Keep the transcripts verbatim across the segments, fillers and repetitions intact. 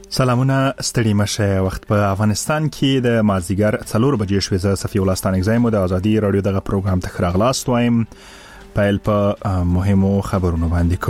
سلامونه ستړي مشه. وخت په افغانستان کې د مازیګر څلور بجې شوې. زه صفي الله ستانګزایم د ازادي رادیو دغه پروګرام ته خراغلاست وایم. پیل په مهمو خبرونو باندې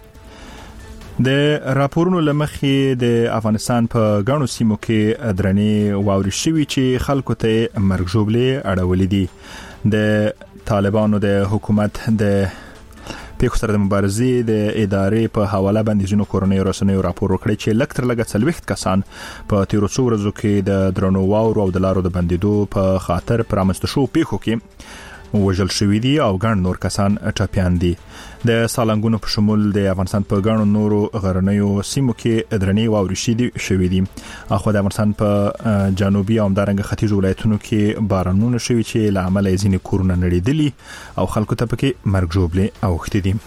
کوو. د راپورونو لمخې د افغانستان په غاڼو سیمو کې درنې واوري شوي چې خلکو ته مرګ ژوبلې اړولې دي. د طالبانو د حکومت د پیښو سره د مبارزې د ادارې په حواله باندې ځینو کورنیو رسنیو راپور وکړی چې لږ تر لږه څلوېښت کسان په تیرو څو ورځو کې د درنو واورو او د لارو د بندیدو په خاطر پرامسته شو پیښو کې وژل شوي دي او ګڼ نور کسان ټپیان دي. د سالنګونو په شمول د افغانستان په ګڼو نورو غرنیو سیمو کې درنې واورې شوي دي. اخو د افغانستان په جنوبي او همدارنګه ختیځ ولایتونو کې بارانونه شوي چې له امله ځینې کورونه نړېدلي او خلکو ته پکې مرګ ژوبلې اوښتې دي.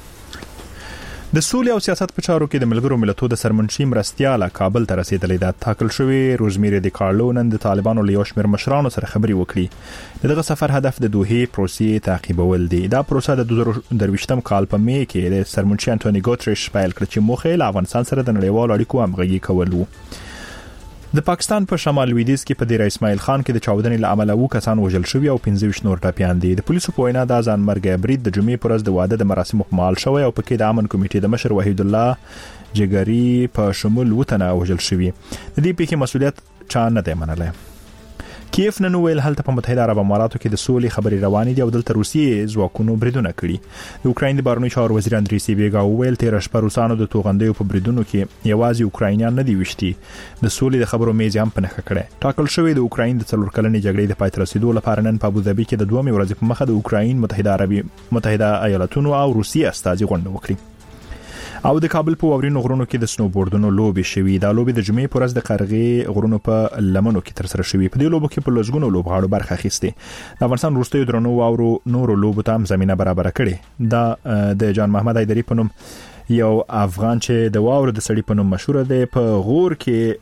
د سولې او سیاست په چارو کې د ملګرو ملتونو د سرمنشي مرستیاله کابل ته رسیدلې ده. ټاکل شوی روزمیری د کارلو نن د طالبانو له یو شمېر مشرانو سره خبرې وکړي. دغه سفر هدف د دوحې پروسې تعقیبول دي. دا پروسه د دوه زره درویشتم کال په می کې د سرمنشي انټونی ګوتریش پیل کړ چې موخه له افغانستان سره د نړیوالو اړیکو همغږي کول وو. د پاکستان په شمال لویدیځ کې په دیر اسماعیل خان کې د چاودنې له امله وو کسان وژل شوي او پنځه ویشت نور ټپیان دي. د پولیسو په وینا دا ځان مرګ برید د جمعې پر ورځ د واده د مراسمو په مهال شوی او پکې د امن کمیټې د مشر وحید الله جګری په شمول وتنه وژل شوي. د دې پیښې مسؤلیت چا نه دی منلی. کیف نن ویل هلته په متحده عرب اماراتو کې د سولې خبرې روانې دي او دلته روسیې ځواکونو بریدونه کړي. د اوکراین د بهرنیو چارو وزیر اندری سیبیګا ویل تیر شپه روسانو د توغندیو په بریدونو کې یوازې اوکراینیان نه دي وشتي، د سولې د خبرو میز هم په نښه کړي. ټاکل شوی د اوکراین د څلور کلنې جګړې د پای ته رسیدو لپاره نن په ابوظبي کې د دوه ورځې په مخه د اوکراین متحده عربي متحده ایالاتونو او روسیې استازي غونډه وکړي. او د کابل په واورینو غرونو کې د سنوبوردونو لوبې شوي. دا لوبې د جمعې پر ورځ د قرغې غرونو په لمنو کې تر سره شوي. په دې لوبو کې په لږونو لوبغاړو برخه اخیستې. د افغانستان وروستیو درنو واورو نورو لوبو ته هم زمينه برابر کړي. دا د جان محمد ایدری په نوم یو افغان چې د واورو د سړي په نوم مشهور دی په غور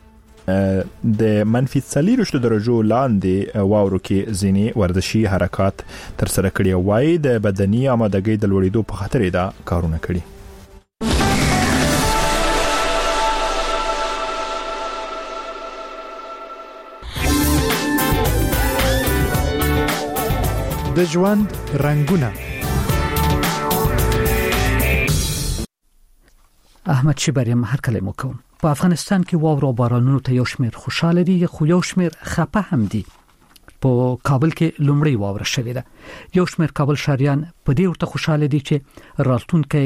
کې د منفي څلوېښت درجو لاندې واورو کې ځینې ورزشي حرکات تر سره کړي. وایي د بدني آمادګۍ د لوړېدو په خاطر دا کارونه کړي. د ژوند رنگونه. احمد شبریم هر کله مو کوم. په افغانستان کې واورو او بارانونو ته یو شمېر خوشاله دي خو یو شمېر خپه هم دي. په کابل کې لومړی واوره شوې ده. یو شمېر کابل شهريان په دې ورته خوشاله دي چې راتلونکي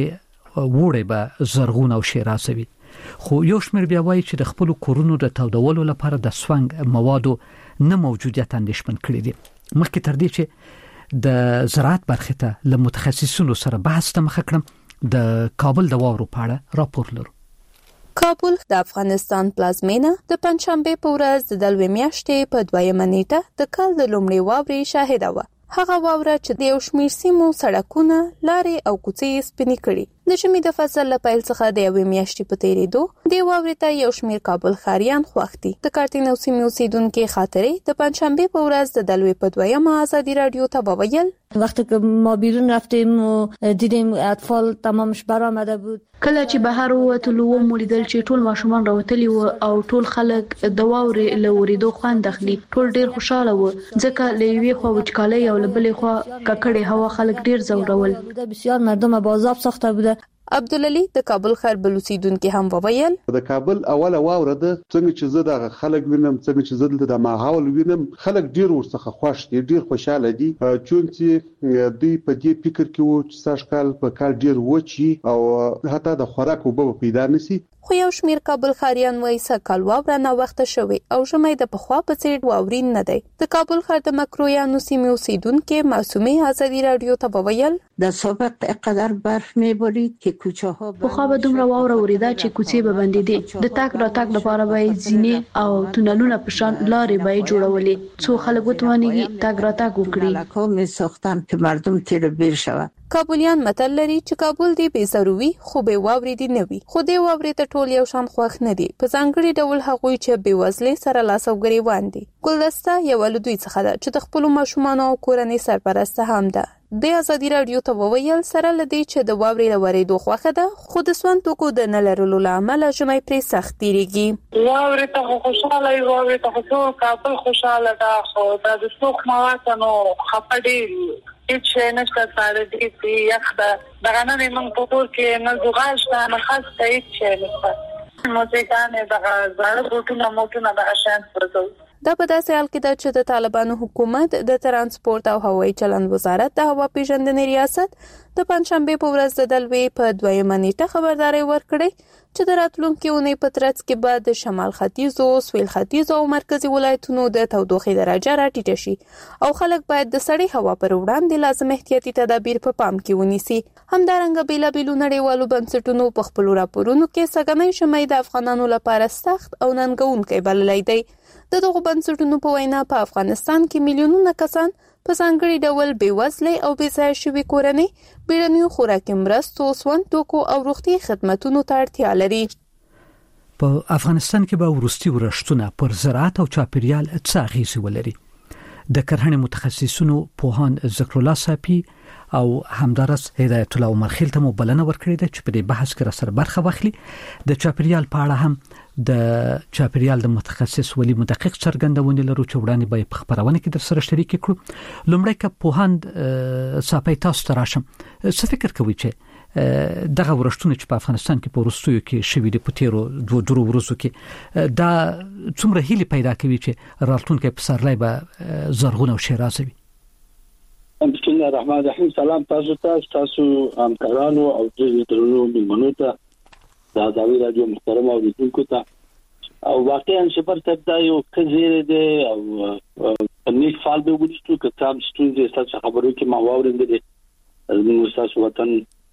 وړي به زرغون او شیرازوي. خو یو شمېر بیا وایي چې د خپل کورونو د تودولو لپاره د سونګ موادو نه موجودیت اندېښمن کړی دي. مخکې تر دې چې د زراعت برخه ته له متخصصینو سره بحث ته مخ کړم د کابل د واورو په اړه راپور لرو. کابل د افغانستان پلازمینه د پنځشنبه په ورځ د دلوي میاشتې په دویمه نیټه د کال د لومړي واورې شاهده و. هغه واوره چې د یو شمېر سیمو سړکونه، لارې او کوڅې سپینې کړي. د ژمي د فصل له پیل څخه د یوې میاشتې په تیریدو د واورې ته یو شمېر کابل ښاریان خوښ دي. د کارتین او سیمې اوسیدونکي خاطرې د پنځشنبه په ورځ د دلوي په دویمه ازادي رادیو ته وویل وقتی که ما بیرون رفتیم و دیدیم اطفال تمامش برآمده بود. کله چې بهر ووتلو ومولیدل چې ټول ماشومان راوتلي و او ټول خلک د واورې له ورېدو خوند اخلي. ټول ډیر خوشاله و ځکه له یوې خوا وچکالۍ او له بلې خوا ککړې هوا خلک ډیر ځورول. بسیار مردم بازاب ساخته بوده. عبدالعلی د کابل ښار بل اوسیدونکي هم وویل د کابل اوله واوره ده. څنګه چې زه د خلک وینم، څنګه چې زه دلته د ماحول وینم، خلک ډیر ورڅخه خوښ دي، ډیر خوشاله دي. چون چې دوی په دې فکر کې وو چې سږ کال په کال ډیر وچی او حتی د خوراک وبو پیدا نشي. خو یو شمېر کابل ښاریان وایي سږ کال واوره نه وخته شوې او ژمی د پخوا په څېر واورین نه دی. د کابل ښار د مکرویانو سیمې اوسیدونکي معصومې ازادي رادیو ته وویل د سابق قدر برف میبارید که کوچه ها پخوا به دومره واوره وریده چې کوڅې به بندېدې. د تګ راتګ لپاره به زینې او تونلونه په شان لارې به جوړولې څو خلک وتوانېږي تګ راتګ وکړي. لکه می ساختن که مردم تیر بیر شود. کابلیان متل لري چې کابل دی بې ضروري خو به واورې دی نه وي. خو دی واورې ته ټول یو شان خوښ نه دي. په ځانګړي ډول هغوی چې بې وزلۍ سره لاس او ګریوان دي. ګلدسته یو له دوی څخه ده چې د خپل ماشومان او کورنۍ سرپرسته هم ده. د ازادي رادیو ته وویل سره لدی چې د واورې لورې دوه خوخه ده خو د سون توکو د نلرلو لامل ژمي پرې سخت تیریږي. واورې ته خوشاله وي، واورې ته خو کابل خوشاله ده، خو د څوک مواته نو خپړې چې نشته ساده دي چې یخ ده دغه نه موږ په کور کې نه زغاش ده نه خاصه هیڅ نشته. موسیقانه دغه زړه بوټونه موټونه د شان پرځو. دا په داسې حال کې ده چې د طالبانو حکومت د ترانسپورت او هوایي چلند وزارت د هوا پیژندنې ریاست د پنځشنبه په ورځ د دلوي په دویمه نیټه خبرداري ورکړې چې د راتلونکي اونۍ په ترڅ کې بعد د شمال ختیځ او سویل ختیځ او مرکزی ولایتونو د تودوخې درجه راټیټه شي او خلک باید د سړې هوا پر وړاندې لازم احتیاطي تدابیر په پام کې ونیسي. همدارنګه بیلابیلو نړیوالو بنسټونو په خپل راپورونو کې سګنۍ شمې د افغانانو لپاره سخت او ننګونکي بللی دی. د دغه بنسټونو په وینا په افغانستان کې میلیونونه کسان په ځانګړي ډول بېوزلۍ او بېځایه شوي کورنۍ بیړنیو خوراکي مرستو، سون توکو او روغتي خدماتو ته اړتیا لري. په افغانستان کې به وروستي ورښتونه پر زراعت او چاپیریال څه اغیزې ولري. د کرهڼې متخصصینو پوهان ذکر الله صافي او همدارس هدایت الله عمر خیل ته مبلنه ورکړې ده چې په دې بحث کې را سره برخه واخلي. د چاپیریال په اړه هم د چاپیریال د متخصص ولی مدقق څرګندونه لرو چې وړاندې به په خبرونه کې در سره شریک کړو. لومړی که پوهاند صافي تاسو ته راشم، څه فکر کوي چې دغه ورښتونه چې په افغانستان کې په وروستیو کې شوي دي په تیرو دوه درو ورځو کې دا څومره هیله پیدا کوي چې راتلونکي پسرلی به زرغون او شیرازه وي؟ بسم الله الرحمن الرحیم. سلام تاسو ته، تاسو همکارانو او د درنو مېلمنو ته، د ازادي رادیو محترم اوریدونکو ته. او واقعا شپږ تبدا یو کزیره ده او نیک فال به ولستو که تام ستونزې تاسو خبرو کې ما واورېندل نو تاسو وطن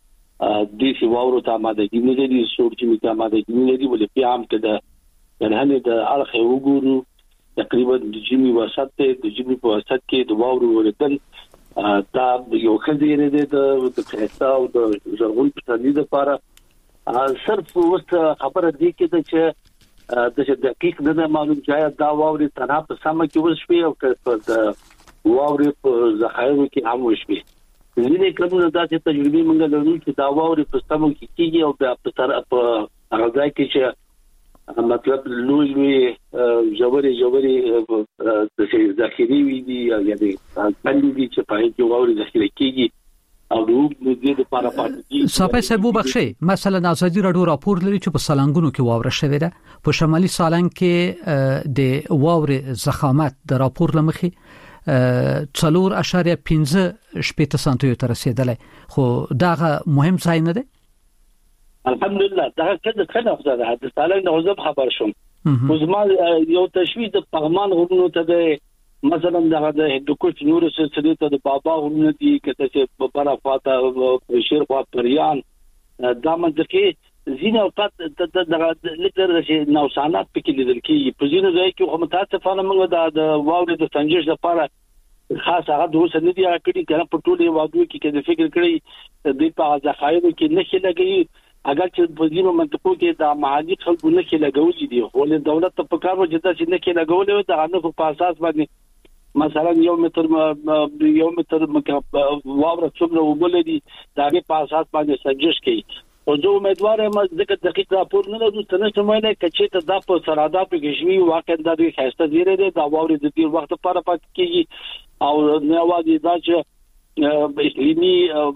د سی واورو ته آمادګي نه لري، څوک چې میته آمادګي نه لري ولې په عام کې د نه د الخه وګورو تقریبا د جمی وسط ته د جمی په وسط کې د واورو ورتل دا یو کزیره ده د کښتا او د زرغون پټانی لپاره صرف وست خبره دی کې چې د دقیق نه معلوم ځای دا واوري تنها په سم کې وشوي او په د واوري په ذخایرو کې هم وشوي. ځینې کلونه دا چې تجربه موږ لرو چې دا واوري په سم کې کیږي او په تر په هغه ځای کې چې مطلب لوی لوی جوړې جوړې د ذخیرې وي دي یعنی باندې دي چې په کې واوري ذخیره کیږي او د دې لپاره پاتې. صاحب صاحب وبخښي، مثلا ازادي رادیو راپور لري چې په سالنګونو کې واوره شوې ده. په شمالي سالنګ کې د واورې ضخامت د راپور لمخې څلور اشاریه پنځه شپږ سانتي ته رسیدلی، خو داغه مهم ځای نه دی. الحمدلله دا کله کله افزاده د سالنګ د وزب خبر شوم. وزما یو تشویش د پغمان غرونو ته د مثلا دغه د هندوکش نور سلسله ته د بابا غرونه دي کته چې په برافاته شیرخوا پریان دا منځکه زینه او پات دغه لتر چې نوسانات پکې لیدل کیږي. په زینه ځای کې خو متاسفانه موږ د واورې د سنجش لپاره خاص هغه د اوسه نه دی کړی کنه په ټولې وادو کې کې فکر کړی د په ځخایرو کې نه خلګي اگر چې په ځینو منطقو کې د معادي خلکو نه خلګولې دي خو له دولت په کار وجه چې نه خلګولې د غنو په اساس باندې مثلا یو متر یو متر واوره څومره وبلدي دغه په اساس باندې سنجش کوي. او زه امیدوار یم چې دقیق راپور نه لرو څنګه چې مې کچې ته د په سرادا په کشمي واقع د دې خاصه زیره ده د واورې د ډیر وخت لپاره پات کیږي او نه وادي دا چې اقلیمي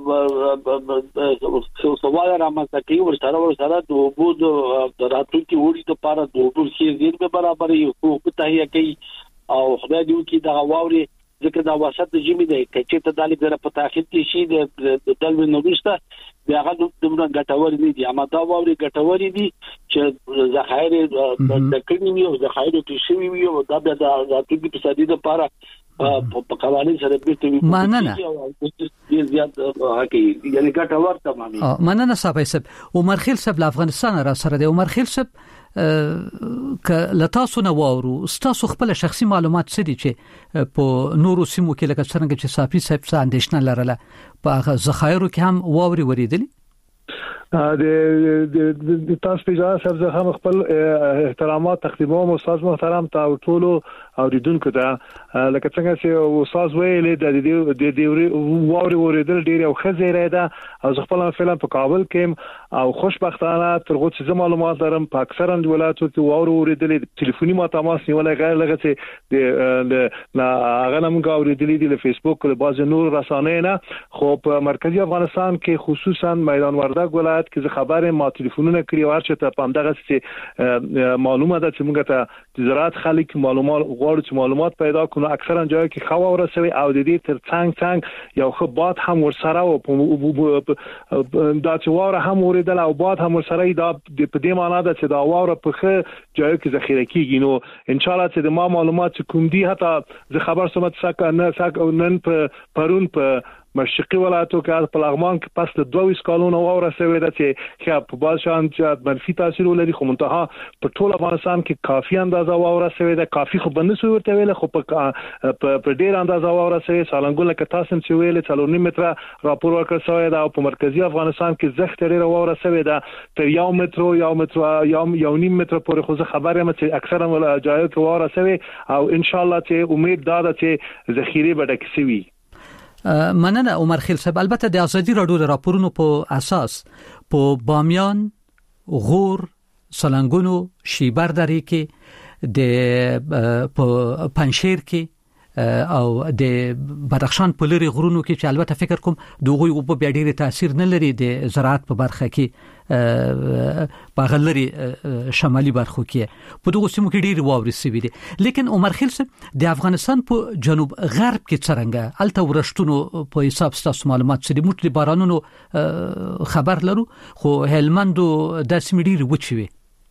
سوال رامنځته کوي ورسره ورسره د اوبو د راتلونکي وړي لپاره د اوبو کې زیر به برابر یو حقوق تهیه کوي او خدای دې وکړي دا واوري ځکه دا وسط د جمی دی چې ته دالي غره په تاخیر کې شي د دلوي نوښته بیا هغه دومره ګټور نه دي، اما دا واوري ګټور دي چې ذخایر د کړنی او ذخایر کې شوی وي او دا د راتلونکي اقتصادي لپاره په قوانين سره بیرته وي. مننه ډیر زیات هکې یعنی ګټور تمامي. مننه صاحب صاحب. عمر خیل صاحب له افغانستان را سره دی. عمر خیل صاحب ک لتاسو نو وورو ستاسو خپل شخصي معلومات څه دي چې په نورو سیمو کې لکه څنګه چې صافي صاحب څه اندېښنه لرله په ذخایرو کې هم ووري وریدلی؟ د تاسو په اجازه سره زه هم خپل احترامات تقدیموم استاد محترم ته ټولو اوریدونکو ته لکه څنګه چې استاد ویلي د دې د ووري ورېدل ډیر یو خزیره ده او خپل فعلا په کابل کې او خوشبختانه ترغه چې معلومات لرم په اکثرا ولایتو کې ووري ورېدل ټلیفوني ما تماس نیولای غیر لږه چې د لا غنم غوړېدل دي له فیسبوک له باز نور رسانه نه خو په مرکزی افغانستان کې خصوصا میدان وردګ ولایت کې خبره ما ټلیفونونه کړی ورچې ته پام دغه چې معلومه ده چې موږ ته زراعت خلک معلومات غواړي چې معلومات پیدا کړو اکثرا ځای کې خوا ورسوي او د دې تر څنګ څنګ یو خبات هم ورسره او دا چې واره هم ورېدل او باد هم ورسره دا په دې معنی ده چې دا واره په ځای کې ذخیره کیږي نو ان شاء الله چې د ما معلومات کوم دي حتی زه خبر سم څنګه نه څنګه نن په پرون په مشرقي ولایتو کې په لغمان کې پس د دوه کالونو وره سوي ده چې خیا په باز شان چې منفي تاثیر ولري خو منتها په ټول افغانستان کې کافي اندازه وره سوي ده کافي خو بند سو ورته ویل خو په په ډیر اندازه وره سوي سالنګول کې تاسو چې ویل څلور نیم متر راپور ورکړ سوی ده او په مرکزی افغانستان کې زخت ډیر وره سوي ده تر یو متر یو متر یو یو نیم متر پورې خو خبره مې چې اکثرا ولایتو کې وره سوي او ان شاء الله چې امید ده چې ذخیره به ډکسوي. مننه عمر خیل صاحب. البته د ازادي راډیو د راپورونو په اساس په بامیان، غور، سلنګونو، شیبر درې کې د په پنشیر کې او د بدخشان په لری غرونو کې چې البته فکر کوم دغه یو په ډېر تاثیر نه لري د زراعت په برخه کې په غلري شمالي برخو کې په دغه سیمو کې ډېر واوري سوي دي لیکن عمر خیل صاحب د افغانستان په جنوب غرب کې څنګه الته ورشتونو په حساب ستاسو معلومات چې موږ د بارانونو خبر لرو خو هلمند د سیمې ډېر وچوي.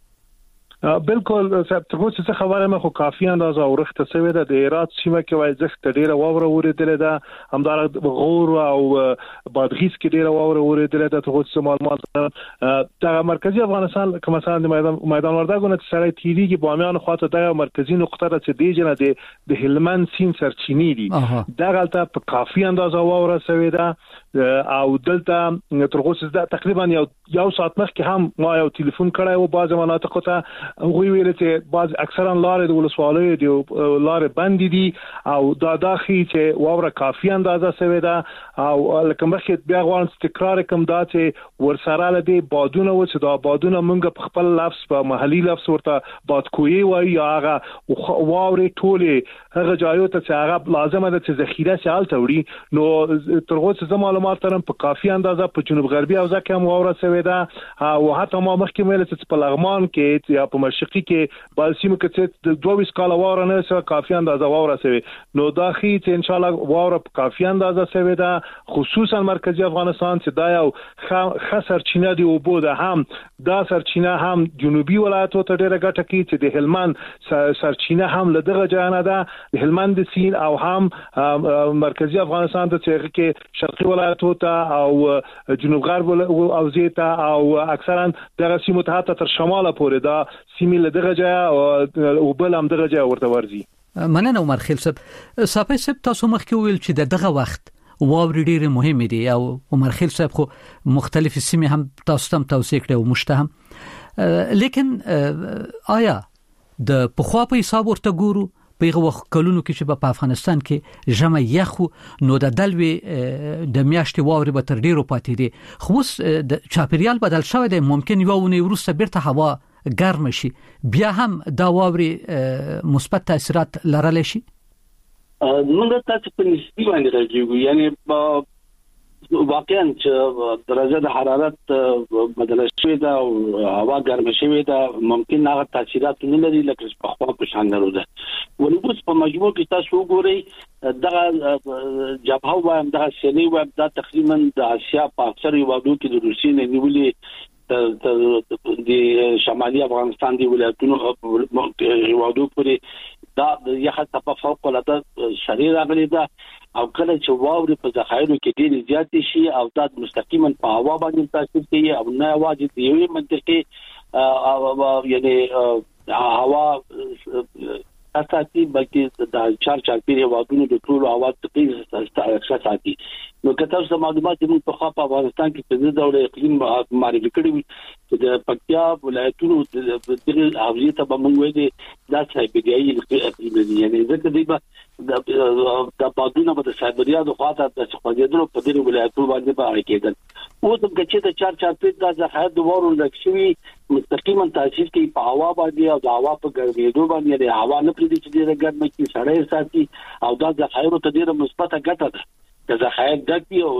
بالکل صاحب ته څه خبره مخه کافي اندازه ورخته سوي ده د هرات سیمه کې وای زخت ډیره واوره ورېدل ده همدار غور او بادغیس کې ډیره واوره ورېدل ده ته څه معلومات د مرکزی افغانستان کوم مثلا د میدان میدان وردګونه سره تیری کې بامیان خواته د مرکزی نقطه ده چې دی جن د هلمند سین سرچینې دي دا غلطه په کافي اندازه واوره سوي ده او دلته ترغوس ده تقریبا یو یو ساعت مخکې هم ما یو ټلیفون کړای او باز مناطق ته غوي ویل چې باز اکثرا لارې د ولسوالۍ دی لارې بند دي او دا داخلي چې واوره کافي اندازه سوي ده او لکه مخکې بیا غواړم تکرار کوم دا چې ورسره لدی بادونه و چې دا بادونه مونږ په خپل لفظ په محلي لفظ ورته بادکوي وایي هغه واورې ټولې هغه ځایو ته چې هغه لازمه ده چې ذخیره شال توړي نو ترغه څه معلومات ترم په کافي اندازه په جنوب غربي او ځکه هم واوره سوي ده او حتی ما مخکې ویل چې په لغمان کې یا په مشرقي کې بالسیمو کې چې دوه کاله واوره نه سوي کافي اندازه واوره سوي نو دا خي چې ان شاء الله واوره په کافي اندازه سوي ده خصوصا مرکزی افغانستان چې دا یو خسر چینه دی او بو ده هم دا سرچینه هم جنوبي ولایتو ته ډیره ګټه کوي چې د هلمند سرچینه هم لدغه جانه ده د هلمند سین او هم مرکزی افغانستان ته چې کې شرقي ولایتو ته او جنوب غرب او زیته او اکثرا دغه سیمو ته تر شماله پورې دا سیمه لدغه جای او بل هم دغه جای ورته ورزي. مننه عمر خیل صاحب. صاحب صاحب تاسو مخکې ویل چې دغه وخت واوري ډېر مهم دي او عمر خیل صاحب خو مختلف سیمه هم تاسو هم توصیه کړو او مشته لیکن آیا د پخوا په حساب ورته ګورو په وخت کلونو کې چې په افغانستان کې جمع یخو نو د دلوي د میاشتې واوري به تر ډیرو پاتې دي خو د چاپریال بدل شوی دی ممکن یو ونی ورسته بیرته هوا ګرم شي بیا هم دا واوري مثبت تاثیرات لرلی شي. موږ تاسو په نسبی باندې راځو یعنی واقعا چې درجه د حرارت بدل شوی دا او هوا ګرم شوی دا ممکن هغه تاثیرات نه لري لکه په خوا په شان درو ده ولې اوس په مجموع کې تاسو وګورئ دغه جبهه وایم دغه سیلي وایم دا تقریبا د اسیا په اکثر یوادو کې د روسي نه نیولې د شمالي افغانستان دی ولایتونو یوادو پورې دا یخه په فوق العاده شریر راغلي ده او کله چې واوري په ذخایرو کې ډېر زیات شي او دا مستقیما په هوا باندې تاثیر کوي او نه واجب دی یوې منطقې یعنی هوا اساسي بلکې د چار چار پیری وادونو د ټول اواز تقریبا ساتي نو کته سم معلومات موږ په خاطر افغانستان کې په دې ډول اقلیم معرفي کړی چې د پکتیا ولایتونو د دغه حوزې ته به موږ وایي دا سایبریایي اقلیم دی یعنی ځکه دی به د بادونو په سایبریا د خاطر د څخه په دې ولایتونو باندې به اړیکېدل او د کچې د چار چار پیټ د ځخه د وورو لکشوي مستقیما تاثیر کوي په هوا باندې او د هوا په ګرمېدو باندې د هوا نه پرې چې د ګرمۍ کې سړی ساتي او دا د خیرو ته ډیره مثبته ګټه ده د ځخه د او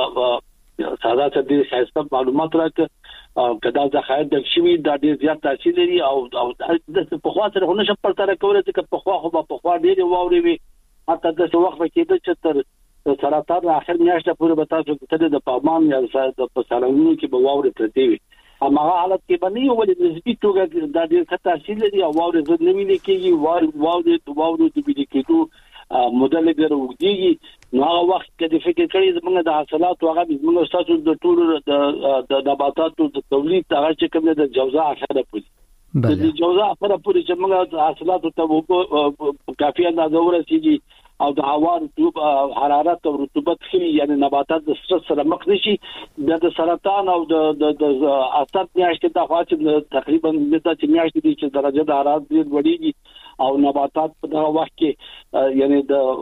د ساده ته د خاصه معلومات راکړه او کدا ځخه د شوي د ډیر زیات تاثیر لري او د په خوا سره نه شپ پرتاره کول چې په خوا خو په خوا ډیر ووري وي حتی د وخت کې د چتر د سرطان اخر میاشته پورې به تاسو ته د پامان یا د پسالونو کې به ووري پرتی وي اما حالت کې باندې ولې نسبی توګه د ډیر تاثیر لري او ووري زد نه ویل کېږي ووري ووري ووري د بي کېدو مدل ګرځي نو هغه وخت کې د فکر کړی زموږ د حاصلات او هغه زموږ تاسو د ټول د نباتاتو د تولید هغه چې کوم د جوزا اخره پوری د جوزا اخره پوری چې موږ د حاصلات ته کافي اندازه ورسیږي او د هوا رطوبت حرارت او رطوبت خي یعنی نباتات د سترس سره مخ نشي د سرطان او د د اثر میاشتې د خاص تقریبا د چې میاشتې د چې درجه د حرارت ډیر وړيږي او نباتات په دغه وخت کې یعنی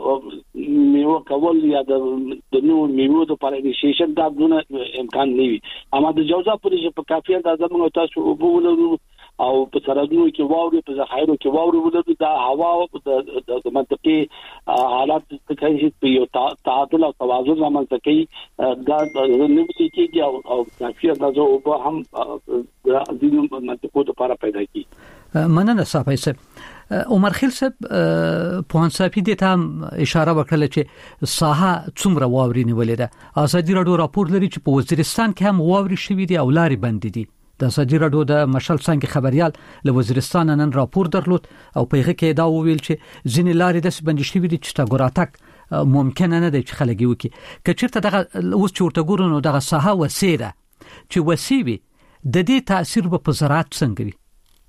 د میوه کول یا د نو میوه د پالینیشن دا دونه امکان نه وي اما د جوزا پرې په کافي اندازه موږ تاسو وګورو او په سرادونو کې واوري په ذخایرو کې واوري ولودي دا هوا د منطقي حالات څخه هیڅ یو تعادل او توازن رامنځته کوي دا نه کیږي او کافي اندازه او به هم د دې منطقو لپاره پیدا کیږي مننه صاحب صاحب عمر خیل صاحب پوهان صاحب دې ته اشاره وکړه چې ساحه څومره واوري نیولې ده ازادي راډیو راپور لري چې په وزیرستان کې هم واوري شوې دي او لارې بندې دي د ازادي راډیو د مشال څنګه خبريال له وزیرستان نن راپور درلود او په هغه کې دا وویل چې ځینې لارې د بندې شوې دي چې تا ګوراتک ممکن نه دی چې خلک یو کې کچیرته دغه اوس چورته ګورونو دغه ساحه وسیره چې وسیوي د دې تاثیر په زراعت څنګه وي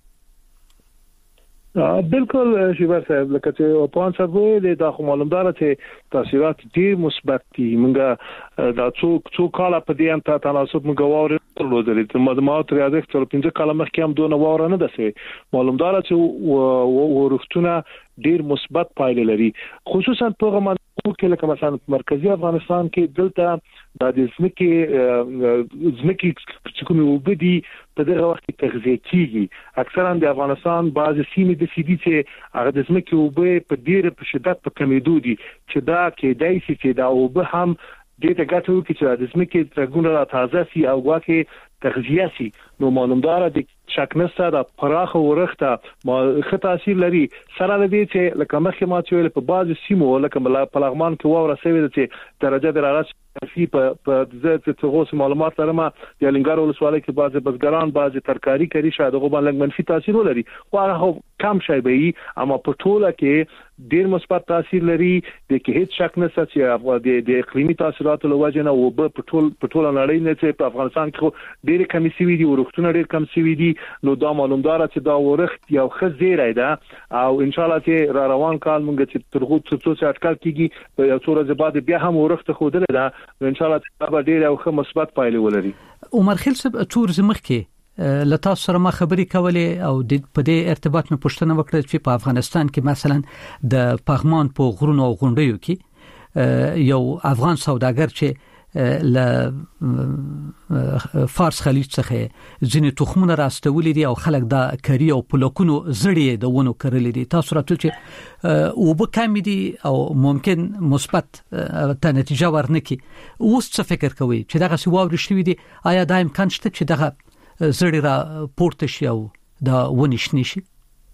بالکل شیبر صاحب لکه چې په ان سره د معلومدار چې تاثیرات ډیر مثبت دي موږ دا څوک څوک کاله په دې ان ته تناسب موږ واره درلودل د مدمات ریاضت تر پنځه کاله مخکې هم دونه واره نه ده معلومدار چې ورښتونه ډیر مثبت پایله لري خصوصا په منطقو کې لکه مثلا مرکزی افغانستان کې دلته د ځمکې ځمکې کومې وبدي په دغه وخت کې تغذیه کیږي اکثرا د افغانستان بعض سیمې د سیدي چې هغه د ځمکې وبې په ډیره په شدت په کمیدو دي چې دا کې دای شي چې دا وب هم دې ته ګټه وکړي چې د ځمکې ترګونه را تازه سي او واکه تغذیه سي نو معلومدار د شک نشته د پراخه ورخته ما ښه تاثیر لري سره د دې چې لکه مخکې ما چې په بعض سیمو لکه په لغمان کې واوره سوي چې درجه د حرارت فی په ذات تغوس معلومات لرم د لنګار ولسوالۍ کې بعض بزګران بعض ترکاری کوي شاید هغه باندې منفي تاثیر ولري خو هغه کم شي به اما په ټوله کې ډیر مثبت تاثیر لري د کې هیڅ شک نشته چې د اقلیمي تاثیراتو له وجې نه او په ټول په ټوله نړۍ نه چې په افغانستان کې ډیر کم سوي دي ورښتونه ډیر کم سوي دي نو دا معلومدار چې دا ورښت یو خزیره ده او ان شاء الله چې را روان کال مونږ چې ترغو څه څه اټکل کیږي یو څو ورځې بعد بیا هم ورښت خوده ده ان شاء الله چې دا ډیر او مثبت پایله ولري عمر خیل صاحب څور زمخ کې لته سره ما خبرې کولې او د په دې ارتباط مې پوښتنه وکړه چې په افغانستان کې مثلا د پغمان په غرونو او غونډیو کې یو افغان سوداګر چې ل فارس خلیج څخه ځینې تخمونه راستولې دي او خلک دا کری او پلوکونو زړې د ونو کړلې دي تاسو راټول چې او به کم دي او ممکن مثبت ته نتیجه ورنکي اوس څه فکر کوي چې دغه سی واوري شوی دي آیا دا امکان شته چې دغه زړې را پورته شي او دا ونی شنی شي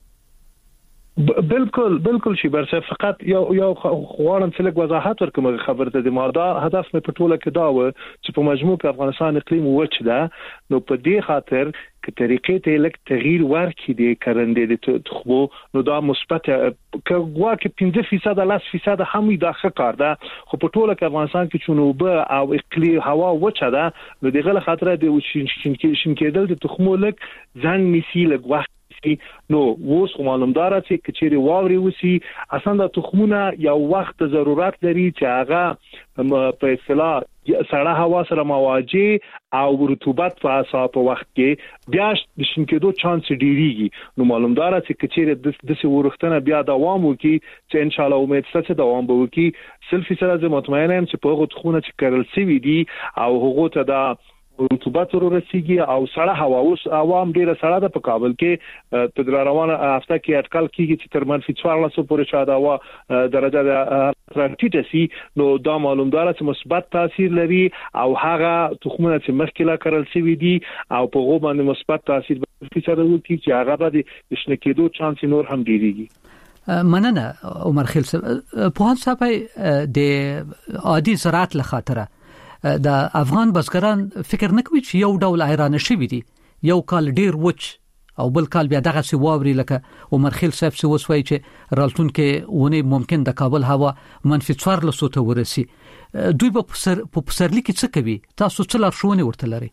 بالکل بالکل شي بر فقط یو یو غواړم چې لږ وضاحت ورکوم خبره د ماردا هدف مې په ټوله کې دا و چې په مجموع په افغانستان اقلیم وچ ده نو په دې خاطر ک طریقې ته لک تغییر ورکړي د کرندې د تخمو نو دا مثبت کغوا کې پنځه فیصد لاس فیصد هم دا ښه کار ده خو په ټوله کې افغانستان کې چونوبه او اقلیم هوا وچ ده نو دغه خاطر د شین کېدل د تخمو لک ځان نسی لګ وخت شي نو اوس معلومدار چې کچېری واوري وسی اسانه تخمونه یو وخت ضرورت لري چې هغه په اصطلاح سړه هوا سره مواجه او رطوبت په اساس په وخت کې بیا د شینکېدو چانس ډیریږي نو معلومدار چې کچېری د څه ورختنه بیا دوام وکي چې ان شاء الله امید ستاسو دوام به وکي سلفي سره زه مطمئن یم چې په غوښتنه چې کړل سی وي دي او هغه ته دا رطوبت ورسیږي او سړه هوا اوس عوام ډیره سړه ده په کابل کې تدل روانه هفته کې اټکل کیږي چې تر منفي څوارلس پورې شاده هوا درجه د ټیټسي نو دا معلومدار چې مثبت تاثیر لري او هغه تخمونه چې مخکې لا کړل شوی دي او په غو باندې مثبت تاثیر به سره وکړي چې هغه د شنکېدو چانس نور هم ډیریږي. مننه عمر خیل صاحب په هڅه په د عادي زراعت لخاطره د افغان بزګران فکر نه کوي چې یو ډول ایران شوی دی یو کال ډیر وچ او بل کال بیا دغه سی واوري لکه عمر خیل صاحب سی وسوي چې رالتون کې ونه ممکن د کابل هوا منفي څوارلس ته ورسي دوی په پسر په پسرلی کې څه کوي تاسو څه لارښوونه ورته لري؟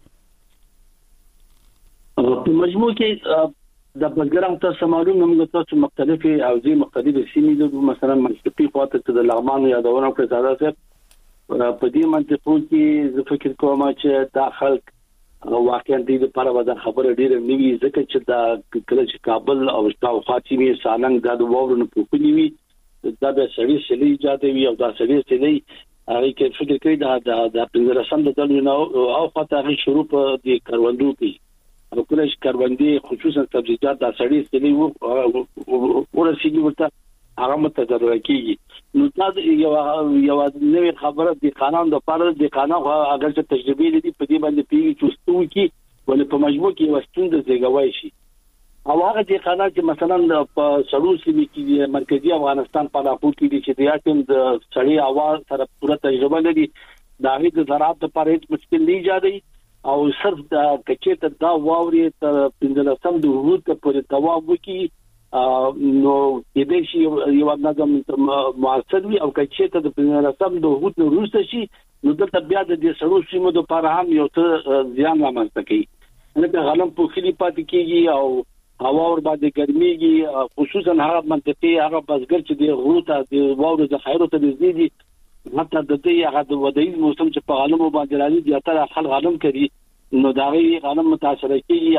په مجموع کې د بزګرانو تاسو معلومه موږ تاسو مختلفي او ځي مختلفي سیمې د مثلا منځپی خواته د لغمان یادونه په ساده سره په دې منطقو کې زه فکر کوم چې دا خلک واقعا دې لپاره ودا خبره ډیره نیوي ځکه چې دا کله چې کابل او شاو خاطمي سالنګ د وورونو په کومي وي دا به سړي سړي ایجاد وي او دا سړي سړي هغه کې فکر کوي دا د پنځلسم د دلو او خاطر هغه شروع په دې کاروندو کې او کله چې کاروندې خصوصا سبزیجات دا سړي سړي ورسیږي ورته هغه متضرر کیږي نو دا یو یو نوې خبره د قانون د پاره د قانون اگر چې تجربه لري په دې باندې پیږي چې ستو کی ولې په مجموع کې وستون د زیږوي شي او هغه د قانون چې مثلا په سړو سیمه کې مرکزی افغانستان په لاپور کې چې د یاتم د سړی اواز سره پوره تجربه لري دا هیڅ د زراعت لپاره هیڅ مشکل نه ایجادي او صرف د کچې ته دا واوري تر پنځلسم د وروسته پورې دوام وکړي نو د دې شی یو نظم معاصر وي او کچې ته د پنځلسم د وروسته وروسته شي نو دلته بیا د دې سړو سیمو د لپاره هم یو څه ځان رامنځته کوي لکه غنم په خلی پاتې کیږي او هوا ور باندې ګرميږي خصوصا هغه منطقې هغه بزګر چې د غروته د واورو د خیرو ته نږدې دي حتی د دې هغه د ودایي موسم چې په غنمو باندې راځي زیاتره خلک غنم کوي نو دا غي غنم متاثر کیږي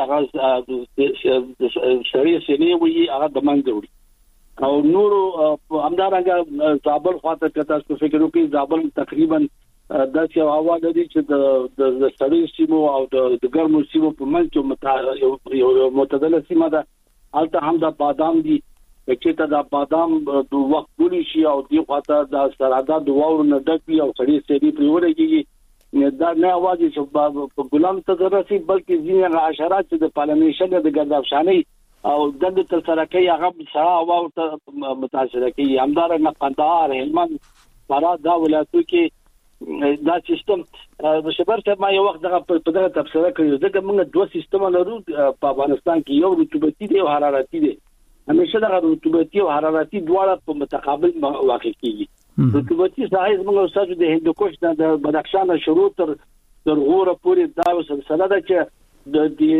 هغه شری سینې وي هغه د منځ وړي او نور همدارنګه زابل خواته کته څه فکر وکړي زابل تقریبا د څه هوا د دې چې د سړی سیمو او د ګرمو سیمو په منځ کې یو معتدله سیمه ده البته هم د بادام دي چې ته د بادام د وخت ګوري شي او دی خواته د سرادا د واور نه ډکوي او سړی سړي پریوريږي دا نه واجی چې په ګلام ته درسي بلکې ځینې حشرات چې د پالنیشن د ګردابشاني او د تل سره کوي هغه سره او ته متاثر کوي همدارنګه قندهار هلمند فراه دا ولایتو کې دا سیستم د شبر ته ما یو وخت دغه په دغه تفسیر کړی ځکه موږ دوه سیستم لرو په افغانستان کې یو رطوبتي دی او حرارتي دی همیشه دغه رطوبتي او حرارتي دواړه په متقابل واقع کیږي رطوبتي سایز موږ اوسه د هندوکش د بدخشان شروع تر تر غوره پورې دا سلسله ده چې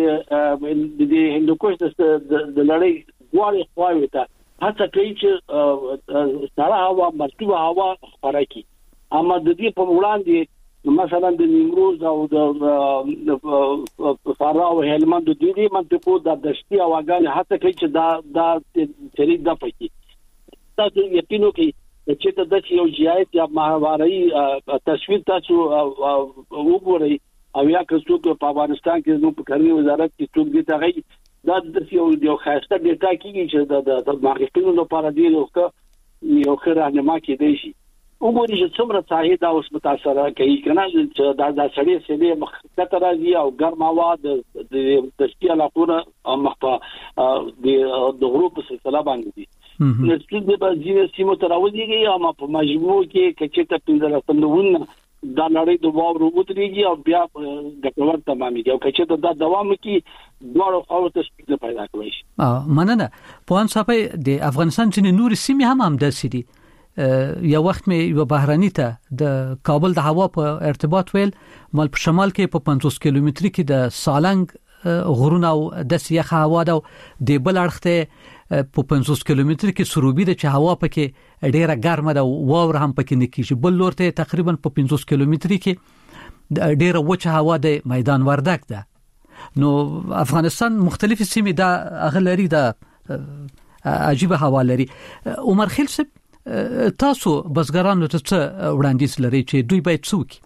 د د هندوکش د لړۍ غواړي خواوي ته هڅه کوي چې سړه هوا مرطوبه هوا خپره کړي اما د دې په وړاندې مثلا د نیمروز او د فراه او هلمند د دې منطقو د دشتي هواګان هڅه کوي چې دا د تاریخ د پکې تاسو یقینو کې چې ته د یو جایت یا ماهواري تصویر تاسو وګورئ او یا که څوک په افغانستان کې نو په کاري وزارت کې څوک دي ته غي دا د یو یو خاصه ډیټا کیږي چې د مارکیټینګ لپاره دی یو یو خرانما کې دی شي وګورئ چې څومره ځای دا اوس متاثر کوي کنه چې دا د سړی سړي مخته راځي او ګرم هوا د د شتي علاقونه مخه د غروب سلسله باندې دي نو څه د بازي سیمو تراوځي او په مجموع کې کچې ته پنځه لسونه دا لړۍ د واورو وتريږي او بیا ګټور تمامي او کچې ته دا دوام کوي دوه خاور ته څه پیدا کوي اه مننه په ان صاحب د افغانستان چې نور سیمه هم هم د سيدي یو وخت مې یو بهراني ته د کابل د هوا په ارتباط ویل مال په شمال کې په پنځوس کیلومتري کې د سالنګ غرونه او د سیاخه هوا ده د بل اړخته په پنځوس کیلومتر کې سروبي د چې هوا پکې ډیره ګرمه ده واور هم پکې نه کیږي بل لورته تقریبا په پنځوس کیلومتر کې ډیره وچه هوا د میدان وردک ده نو افغانستان مختلف سیمې ده اغلری ده عجیب هوا لري عمر خیل صاحب تاسو بزګرانو ته څه وړاندیز لري چې دوی باید څه وکړي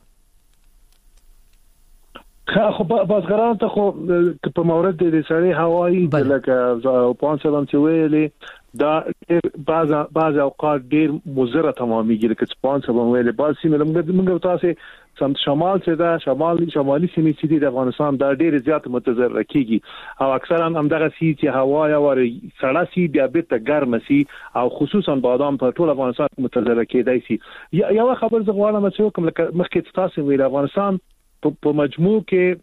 خو بازګران ته خو په مورد د سړې هوایی لکه پانسه باندې ویلې دا بعض بعض اوقات ډیر مضره تمامېږي لکه پانسه باندې ویلې بعض سیمه موږ تاسو سم شمال څخه دا شمال شمالي سیمې چې د افغانستان دا ډیر زیات متضرر کیږي او اکثرا هم دغه سي چې هوا یا ور سړه سي بیا به ته ګرم سي او خصوصا بادام په ټول افغانستان متضرر کېدای سي یو خبر زه غواړم چې کوم مخکې تاسو ویل افغانستان په مجموع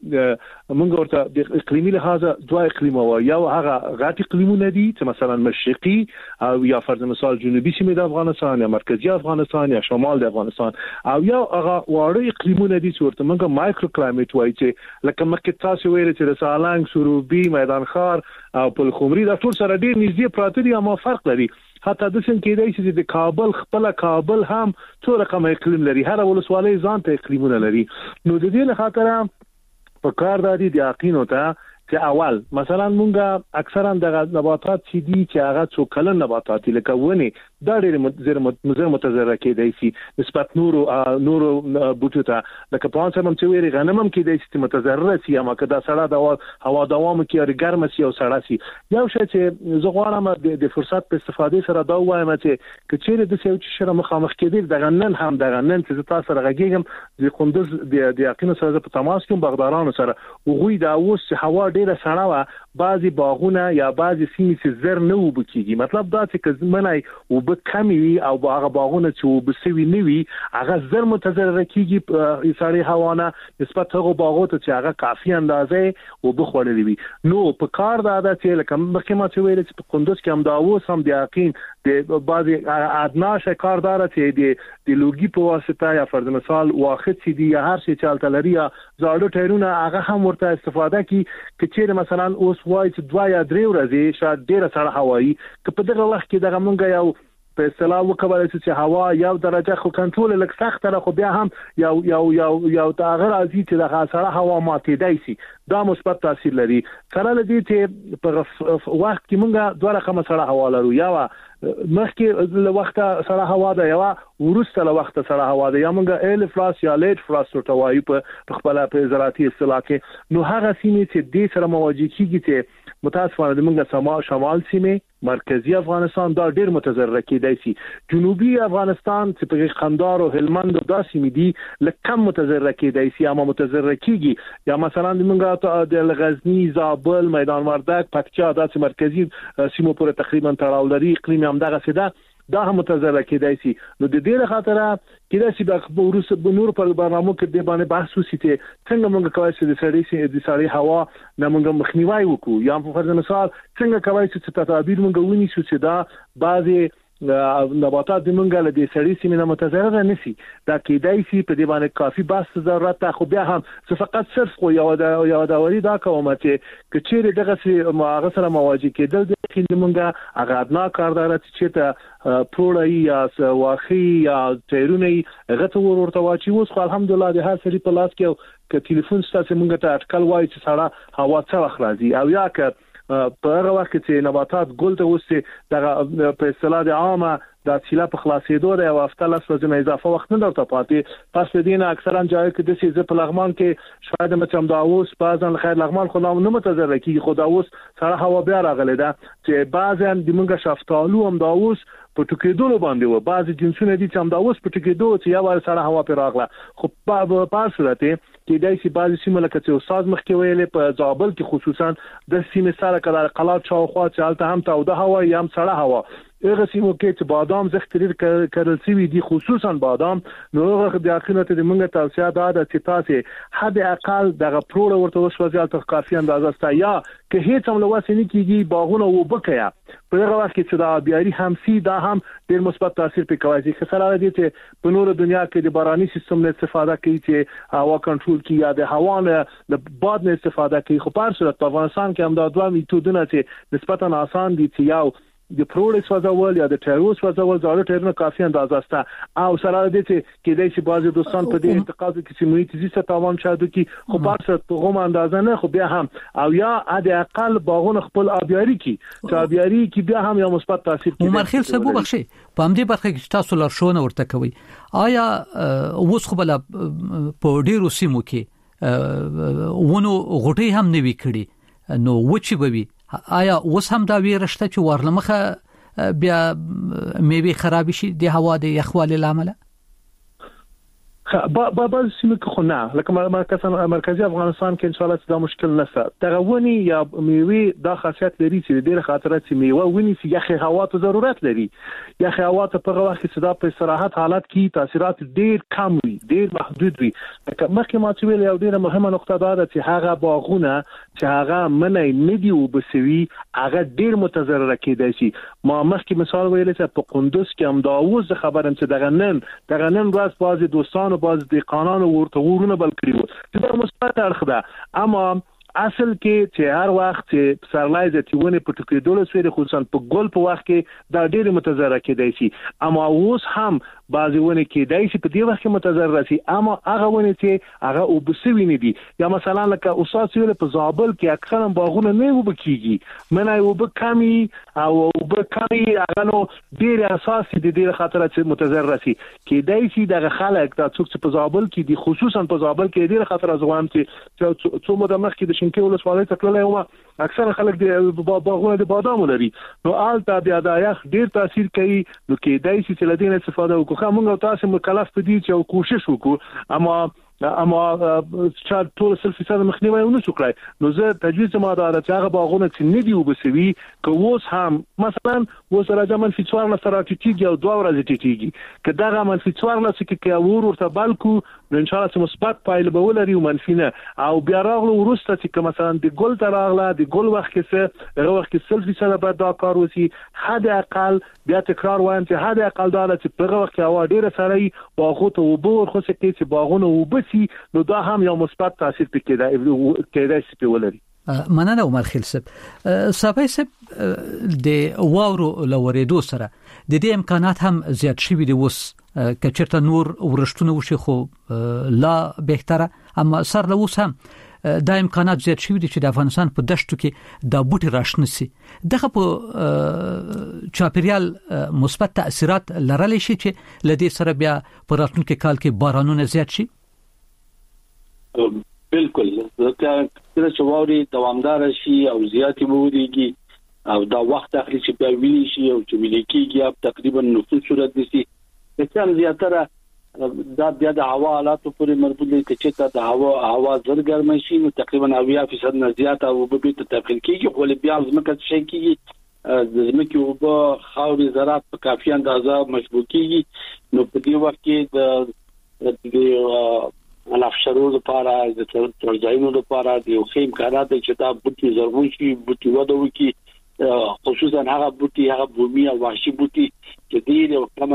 کې موږ ورته د اقلیمي لحاظ دوه اقلیم او یو هغه غټ اقلیمونه دي چې مثلا مشرقي او یا فرض مثال جنوبي سیمه د افغانستان یا مرکزی افغانستان یا شمال د افغانستان او یو هغه واړه اقلیمونه دي چې ورته موږ مایکرو کلایمټ وایي چې لکه مکه تاسو ویل چې د سالنګ سروبي میدان خار او پلخمري دا ټول سره ډیر نږدې پراته دي اما فرق لري حتی د څنګه کېدای چې د کابل خپل کابل هم څو رقم اقلیم لري هر ولسوالۍ ځان ته اقلیمونه لري نو د دې لپاره په کار دادي د یقین ته چې اول مثلا مونږه اکثرا د نباتات چې دي چې هغه څو کلن نباتات لکه ونی دا ډېر مزر متضرر کېدای شي نسبت نورو نورو بوټو ته لکه په څه هم چې ویری غنم هم کېدای شي متضرر شي اما که دا سړه د هوا دوام کې او ګرم شي او سړه شي یو شی چې زه غواړم د فرصت په استفادې سره دا وایم چې کچېره د څه چې شر مخامخ کېدل د غنن هم د غنن چې تاسو سره غږیږم د قندوز د یقین سره په تماس کې بغدارانو سره وغوي دا اوس هوا ډیره سړه وا بعضي باغونه یا بعضي سیمې چې زر نه وبکیږي مطلب دا چې کزمنای وب کمی وي او هغه باغونه چې وبسوي نه وي هغه زر متضرر کیږي سړی هوانه نسبت هغه باغونو چې هغه کافي اندازې وبخوړلې وي نو په کار دا ده چې لکه مخکې ما چې ویل چې په قندوز کې هم دا اوس هم د یقین د بعضي ادنا شکاردار چې د د لوګي په واسطه یا فرض مثال واخد سي دي یا هر شي چالت لري یا زاړه ټایرونه هغه هم ورته استفاده کی چې مثلا اوس وای چې دوا یا درې ورځې شاید ډیره سړه هوایی که په دغه وخت کې دغه مونږ یو په اصطلاح وکولای چې هوا یو درجه خو کنټرول لک سخت را خو بیا هم یو یو یو یو تغیر ازي چې د سړه هوا ماتېدای شي دا مثبت تاثیر لري سره لدی چې په وخت کې مونږه دوه رقم سړه هوا لرو یا مخکې له وخت سړه هوا ده یا ورسته له وخت سړه هوا ده یا مونږه ال فلاس یا لیټ فلاس ورته وایو په خپل په زراعتي اصطلاح کې نو هغه سیمې چې د سره مواجه کیږي چې متاسفانه د موږ سما شمال سیمه مرکزی افغانستان دا ډیر متضرر کېدای شي جنوبي افغانستان چې په قندهار او هلمند دا سیمې دي لکه متضرر کېدای شي اما متضرر کیږي یا مثلا د موږ د غزنی زابل میدان وردک پکتیا داسې مرکزی سیمو پورې تقریبا تړاو لري اقلیم هم دغه سده دا هم متضرر کېدای شي نو د دې خاطر کېدای شي د ورس بنور پر برنامه کې د باندې بحث وسیته څنګه موږ کولی شو د سړی سي د سړی هوا نه موږ مخنیوي وکړو یا په فرض مثال څنګه کولی شو چې تدابیر موږ ونی شو چې دا بعضي نباتات د منګل د سړی سیمه متضرر نه شي دا کېدای شي په دې باندې کافي بحث ضرورت خو بیا هم څه فقط صرف خو یو د یو د وری دا کوم چې کچېره دغه سي هغه سره مواجه کېدل د خل منګه هغه ادنا کاردار چې ته پروړی یا واخی یا چیرونی غته ورته واچي اوس خو الحمدلله د هر سړي په لاس کې ک ټلیفون ستاسو منګه ته اټکل وای چې سړه هوا څه اخراجي او یا ک په هغه وخت چې نباتات ګل ته وسته د په اصطلاح د عامه د سیلا په خلاصېدو د یو هفته لاس ورځې اضافه وخت نه درته پاتې پس دینه اکثرا ځای کې د سیزه په لغمان کې شاید مچم دا اوس بعضن خیر لغمان خو نه متضرر کیږي خو دا اوس سره هوا بیا راغله ده چې بعضن د منګه شفتالو هم دا اوس په ټکېدو باندې و بعض جنسونه دي چې هم دا اوس په ټکېدو چې یو ور سره هوا پر راغله خو په پاسلته کې دای شي بعض سیمه لکه چې استاد مخکې ویلې په زابل کې خصوصا د سیمه سره کله قلات شاوخوا چې حالت هم ته او د هوا یم سره هوا هغه سیمو کې چې بادام زخت لري کړل سوي دي خصوصا بادام نو هغه د اخینه ته موږ توصیه ده چې تاسو حد اقل دغه پروړ ورته وسوځي تر کافي اندازه ستا یا که هیڅ هم لواسه نه کیږي باغونه وبکیا په هغه وخت کې چې دا بیاري هم سي دا هم ډیر مثبت تاثیر په کوي چې سره دي چې په نور دنیا کې د باراني سیستم نه استفاده کوي چې هوا کنټرول کوي یا د هوا نه د باد نه استفاده کوي خو په صورت په افغانستان کې هم دا دوه میتودونه چې نسبتا آسان دي چې یو د پروډ سوځول یا د ټایروس سوځول زړه ټایرونه کافي اندازه ستا او سره د دې کې د شي بعضي دوستان په دې انتقاد کې چې محیط زیست تاوان شاده کې خو په څه توغه اندازه نه خو بیا هم او یا د اقل باغونه خپل آبیاري کې چې آبیاري کې بیا هم یو مثبت تاثیر کوي. عمر خیل صاحب بخښي په همدې برخه کې تاسو لارښوونه ورته کوي آیا اوس خو بل په ډیرو سیمو کې ونه غټي هم نوي کړي نو وچی بوي آیا اوس هم دا ویرشته چې ورلمخه بیا میوه خراب شي د هوا د یخوالي لامل با با با سیمه کې خو نه لکه مرکز مرکزی افغانستان کې ان شاء الله دا مشکل نشته تغونی یا میوه دا خاصیت لري چې ډېر خاطرات چې میوه ونی چې یخ هوا ته ضرورت لري یخ هوا ته په وخت کې صدا په استراحت حالت کې تاثیرات ډېر کم وي ډېر محدود وي لکه مخکې ما چې ویل یو ډېر مهمه نقطه دا ده چې هغه باغونه چې هغه منې نه دی وبسوي هغه ډېر متضرر کېدای شي ما مخکې مثال ویل چې په قندوز کې هم دا اوس خبرم چې دغه نن دغه نن ورځ بعضي دوستان باز د قانون ورته ورونه بل کړیو چې دا مثبت اړخ ده اما اصل کې چې هر وخت چې سرلای زتیونه په ټکو دولس سره خصوصا په ګول په وخت کې دا ډېر متضرر کېدای شي اما اوس هم بعضی ونه کېدای شي په دې وخت کې متضرر شي اما هغه ونه چې هغه وبسوي نه دي یا مثلا لکه اوساس ویل په زابل کې اکثرا باغونه نه وبکیږي منای وبکامي او وبکامي هغه نو ډېر اساس دي ډېر خاطر چې متضرر شي کېدای شي دغه خلک دا څوک چې په زابل کې دي خصوصا په زابل کې ډېر خطر ازوام چې څو مده مخکې د شینکې ولسوالۍ ته تللی وم اکثره خلک د باغونه د بادامو لري نو آلته بیا دا یخ ډېر تاثیر کوي نو کېدای شي چې له دې نه استفاده وکړو خو موږ تاسو مکلف دي چې کوشش وکړو اما اما چې ټول سل فیصد مخنیوي ونه شو کړای نو زه تجویز ما دا چې هغه باغونه چې نه دی وبسوي که اوس هم مثلا اوس راځه منفي څوار نه سره ټیټیږي او دوه ورځې ټیټیږي که دغه منفي څوار نه چې کې اور ورته بالکو نو ان شاء الله مثبت پایله به ولري او منفي نه او بیا راغلو ورسته چې مثلا د ګل تر راغله د ګل وخت کې څه هغه وخت کې سل فیصد بعد دا کار وسی حد اقل بیا تکرار وایم چې حد اقل دا چې په هغه وخت کې هوا ډیره سړی باغو ته وبور خو څه کې چې باغونه وب نو دا هم یو مثبت تاثیر پکې کېدای شي په ولري. مننه عمر خیل صاحب صاحب صاحب د واورو لوریدو سره د دې امکانات هم زیات شوي دي اوس که چېرته نور ورشتونه وشي خو لا بهتره اما سر له اوس هم دا امکانات زیات شوي دي چې د افغانستان په دشتو کې دا بوټي راشنه سي دغه په چاپیریال مثبت تاثیرات لرلی شي چې لدې سره بیا په راتلونکي کال کې بارانونه زیات شي. بالکل ځکه چې واوري دوامدار شي او زیاتې ووريږي او دا وخت اخلي چې بیا ویلي شي او چې ویلي کېږي اب تقریبا نصف صورت دي چې څنګه زیاتره دا بیا د هوا حالاتو پورې مربوط دي چې د هوا هوا زر ګرمه شي نو تقریبا اویا فیصد نه زیات او به به تدخل کېږي خو بیا ځمکه شي کېږي د ځمکې او په خاوري زراعت په کافي اندازه مشبوع کېږي نو په دې وخت کې د الافشارو لپاره د ترځایونو لپاره د یو خیم کارات چې دا بوټي زرغون شي بوټي وده وکړي خصوصا هغه بوټي هغه بومي او وحشي بوټي چې ډېر کم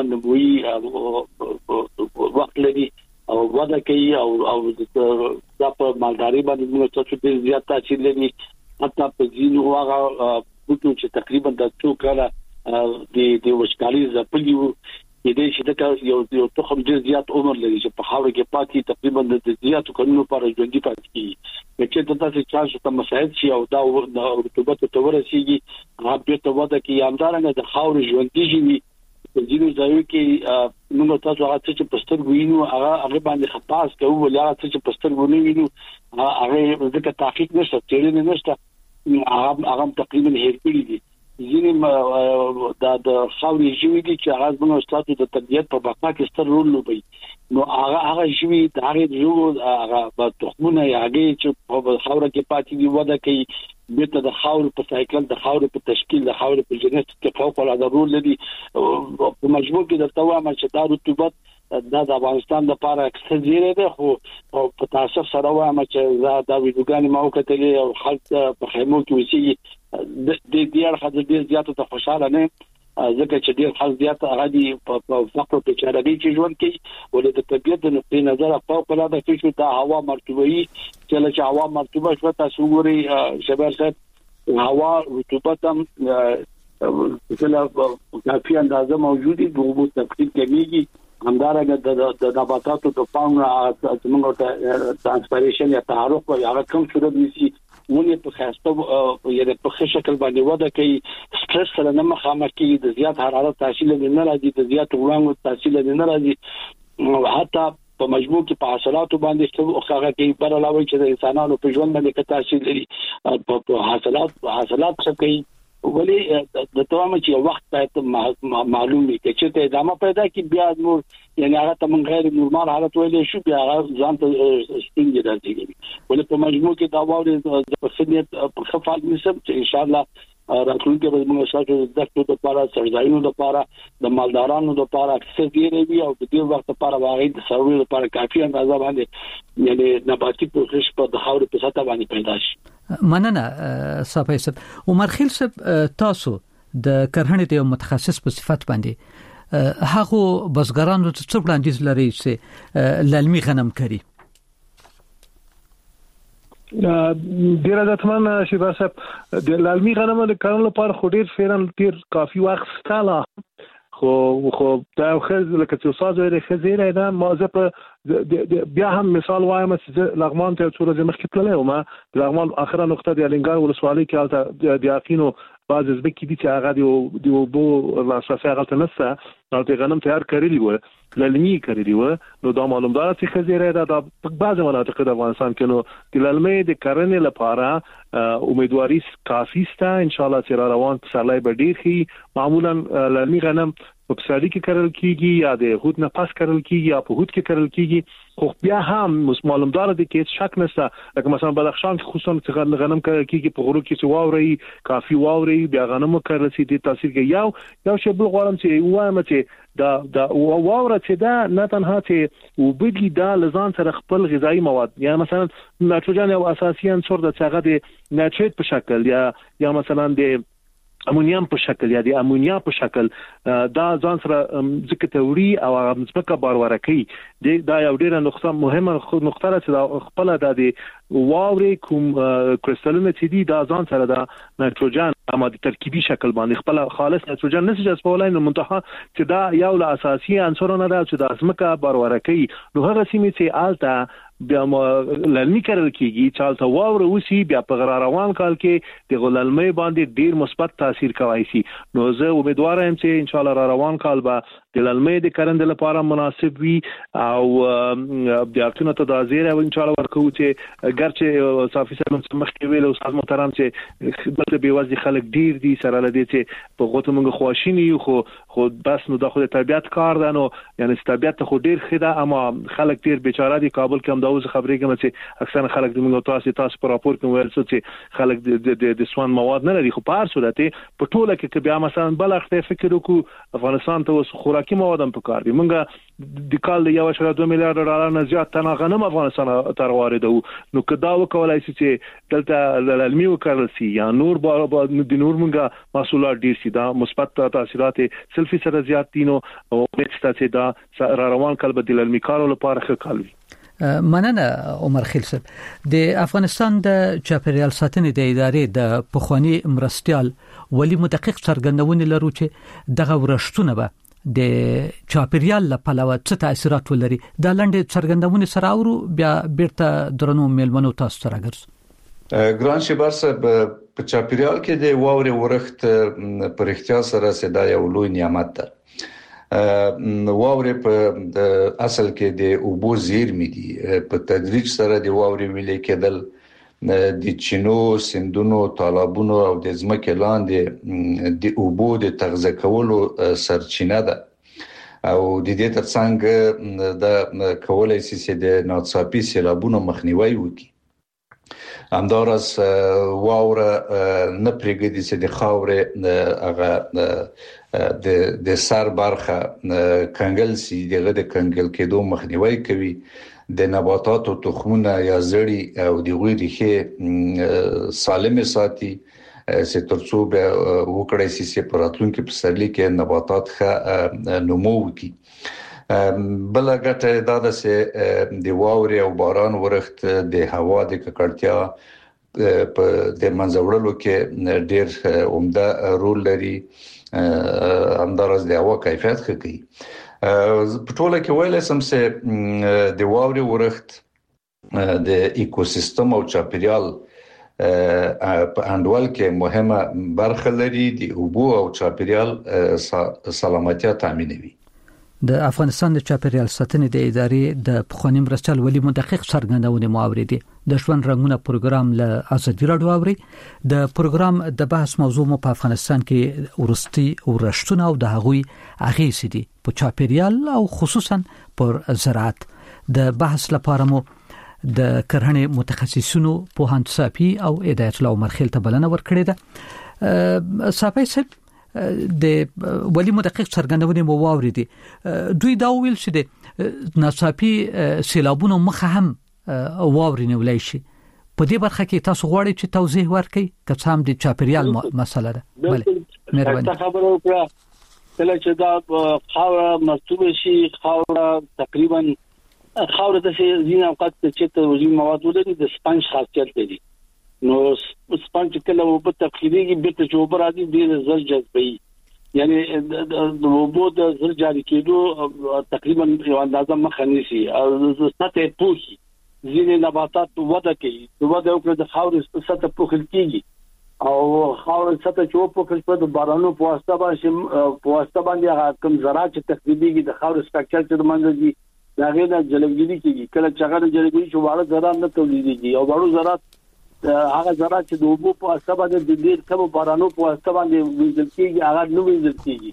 نموي وخت لري او وده کوي او او د په مالداري باندې موږ څه ډېر زیات تاثیر لري حتی په ځینو هغه بوټو چې تقریبا د څو کاله د د وشکالي زپلیو د دې چې دا یو یو تخم ډیر زیات عمر لري چې په خاور کې پاتې تقریبا د زیاتو قانونو پر ژوندۍ پاتې کیږي چې دا چې چانس ته مساعد شي او دا رطوبت ته ورسیږي هغه به ته ودا کې امدارنګ د خاور ژوندۍ شي په ځینو ځایو کې موږ تاسو هغه چې پستر وینو هغه هغه باندې خطاس کوو ولا چې پستر وینو هغه ځکه تحقیق نشته چې نه نشته هغه هغه تقریبا هیر کړی دي ځینې دا د خاوري ژوي دي چې هغه زموږ استاد د طبيعت په بقا کې ستر رول لوبي نو هغه هغه ژوي د هغه ژوو هغه په تخمونه یاږي چې په خاور کې پاتې دي ودا کوي بیرته د خاور په سایکل د خاور په تشکیل د خاور په جنس کې فوق العاده رول لري په مجموع کې درته وایم چې دا رطوبت دا د افغانستان لپاره څه زیره ده خو په تاسو سره وایم چې دا د ویډیوګانې ما وکړلې او خلک په خیمو کې وسی د دې اړخ د ډیر زیاتو ته خوشاله نه ځکه چې ډیر خلک زیات هغه دي په فقر په چارهګي کې ژوند کوي ولې د طبيعت د نقطې نظر فوق العاده کې دا هوا مرطوبه چې له هوا مرطوبه شو تاسو ګوري شبر صاحب هوا رطوبت هم چې کافي اندازه موجودي د اوبو تقسیم کېږي همدارنګه د نباتاتو د فاونا څنګه ته ترانسپیریشن یا تحرک او هغه کوم صورت نشي ونه په خاصه یعنی په ښه شکل باندې وده کوي سټرس سره نه مخامخ کیږي د زیات حرارت تحصیل نه راځي د زیات وړاندو تحصیل نه راځي حتی په مجموع کې په حاصلاتو باندې څه هغه کې پر علاوه چې د انسانانو په ژوند باندې تاثیر لري په حاصلات حاصلات څه کوي ولی د توامه چې وخت ته معلوم وي چې ته ادامه پیدا کی بیا نور یعنی هغه ته من غیر نورمال حالت ویلې شو بیا هغه ځان ته ستینګ راځي ولی په مجموع کې دا وایي د خدمت په خفال نسب چې ان شاء الله راتلونکي به موږ شاته د دکتور لپاره سرځایونو لپاره د مالدارانو لپاره څه ډیره وي او د دې وخت لپاره واغې د سروي لپاره کافي اندازه باندې یعنی نباتي پوښښ په د خاور په سطح باندې پیدا شي مننه صاحب صاحب عمر خیل صاحب تاسو د کرهڼې د متخصص په صفت باندې هغه بزګرانو ته څه وړاندیز لري چې للمي غنم کوي ډیر عادتمن شي بس د لالمي غنم د کارونو لپاره خو ډیر فعلا ډیر کافي وخت ستاله خو خو دا خو لکه چې استاد ویل خزیره دا موضوع په بیا هم مثال وایم چې لغمان ته څو ورځې مخکې تللی وم لغمان اخره نقطه د الینګار ولسوالۍ کې حالت د یقینو بعض ځکه دي چې هغه دی او بو لاساسي هغه ته نسته نو ته غنم تیار کړی و للمي کړی و نو دا معلومدار چې خزیره دا د بعض مناطق د افغانستان کې نو د للمي د کرنې لپاره امیدواري کافي سته ان شاء الله چې روان پسالای به ډیر خي معمولا للمي غنم په پسالي کې کړل کیږي یا د هوت نه پاس کړل کیږي یا په هوت کې کړل کیږي خو بیا هم معلومدار دي چې شک نشته لکه مثلا بدخشان کې خصوصا چې غنم کړل کیږي په غرو کې چې واوري کافي واوري بیا غنم کړل سي دي تاثیر کوي یو یو شی بل غواړم چې وایم چې دا دا واوره چې دا نه تنها چې وبدي دا لزان سره خپل غذایی مواد یا مثلا نایتروجن او اساسي عنصر د څنګه د نایتریت په شکل یا یا مثلا د امونیم په شکل یا د امونیا په شکل دا ځان سره ځکه توري او ځمکه باروره کوي دا یو ډیره نقطه مهمه نقطه ده چې خپل د واوري کوم کریستالونه چې دي دا ځان سره د نایتروجن اما د ترکیبي شکل باندې خپل خالص نایتروجن نشي جذبولای نو منتها چې دا یو له اساسي عنصرونه ده چې د ځمکه باروره کوي نو هغه سیمه چې آلته بیا للمي کړل کیږي چالتہ واوره وسی بیا په روان کال کې د غللمي باندې ډیر مثبت تاثیر کوي سي نو زه امیدوار یم چې ان شاء الله روان کال به د للمي د کرند لپاره مناسب وي او د اړتیا ته د زیره ان شاء الله ورکو چې ګرچه صافي سره مخکې ویل استاد محترم چې بل به وځي خلک ډیر دي سره لدی چې په غوته موږ خواشینی خو خو بس نو د خو د طبيعت کار ده نو یعنی طبيعت خو ډیر خده اما خلک ډیر بیچاره دي کابل کې هم دا اوس خبرې کوم چې اکثر خلک د موږ تاسو تاسو په راپور کې ویل چې خلک د د سوان مواد نه لري خو په هر صورت په ټوله کې بیا مثلا بل اخته فکر وکړو افغانستان ته اوس خوراکي مواد هم پکار دي موږ د کال د یو شر دوه میلیارډ ډالر نه زیات تنه غنم افغانستان ته واردو نو کدا وکولای شي چې دلته للمي وکړل سي یا نور د نور موږ محصولات ډیر سي دا مثبت تاثیرات سلفي سره زیات دي نو او چې دا را روان کال بدیل للمي کارو لپاره ښه کالوي مننه عمر خیل صاحب د افغانستان د چاپیریال ساتنې د ادارې د پخوانی مرستيال ولی مدقق څرګندونه لرو چې دغه ورشتونه به د چاپیریال لپاره څه تاثیرات ولري دا لاندې څرګندونه سره اورو بیا بیرته درنو میلمنو تاسو سره ګرځو ګران شبر صاحب په چاپیریال کې د واوري ورخت پر اختیار سره سدا یو لوی نعمت ده واوري په اصل کې د اوبو زیرمې دي په تدریج سره د واوري ویلې کېدل د چینو سندونو تالابونو او د ځمکې لاندې د اوبو د تغذیه کولو سرچینه ده او د دې ترڅنګ د کولای شي د ناڅاپي سیلابونو مخنیوي وکړي همدارس واوره نه پرېږدي چې د خاورې هغه د د سر برخه کنګل سي دغه د کنګل کېدو مخنیوي کوي د نباتاتو تخمونه یا زړی او د غوړي ریښې سالمه ساتي چې ترڅو به وکړي چې په راتلونکي پسرلي کې نباتات ښه نمو وکړي. بل ګټه دا ده چې د واورې او باران ورښت د هوا د ککړتیا په د منځوړلو کې ډېر عمده رول لري، همدارس د هوا کیفیت ښه کوي. په ټوله کې ویل سم چې د واورې ورښت د ایکوسیستم او چاپیریال په انډول کې مهمه برخه لري، د اوبو او چاپیریال سلامتیا تضمینوي. د افغانستان د چاپیریال ساتنې د ادارې د پخوانی مرستیال ولی مدقق څرګندونه مواردي د ژوند رنگونه پروګرام له ازادي راډیو اوري. د پروګرام د بحث موضوع مو په افغانستان کې ورستي ورشتونه او د هغوی اغیزې دي په چاپیریال او خصوصا پر زراعت. د بحث لپاره مو د کرهڼې متخصصینو په هندساپي او هدایت الله مرخیل ته بلنه ورکړې ده. صاحب صاحب د ولی مدقق څرګندونه مو واوریدي، دوی دا ویل چې د ناڅاپي سیلابونو مخه هم واورینه ولای شي. په دې برخه کې تاسو غواړئ چې توضیح ورکړئ که څه هم د چاپیریال مسله ده؟ بله مهرباني. خبره وکړه کله چې دا خاوره مرطوبه شي، خاوره تقریبا خاوره د زین اوقات چې ته وزن مواد ولري د سپنج خاصیت لري، نو سپنج کله وب تخریږي به ته جوبر راځي ډیر زر جذبي، یعنی د وبو د زر جاری کېدو تقریبا یو اندازه مخه نيسي او سطح پوښي ځینې نباتات وده کوي، وده او د خاورې سطح پوښل کېږي او خاورې سطح چې په په بارانو په واسطه باندې په واسطه باندې کوم زراعت چې تخریبيږي د خاورې سټرکچر چې منځي دا غیر جلبګيري کېږي. کله چې هغه جلبګيري چې واړه زراعت نه تولیديږي او واړو زراعت هغه زراعت چې د اوبو په واسطه باندې د ډېر کم بارانو په واسطه باندې ویل کېږي هغه نو ویل کېږي.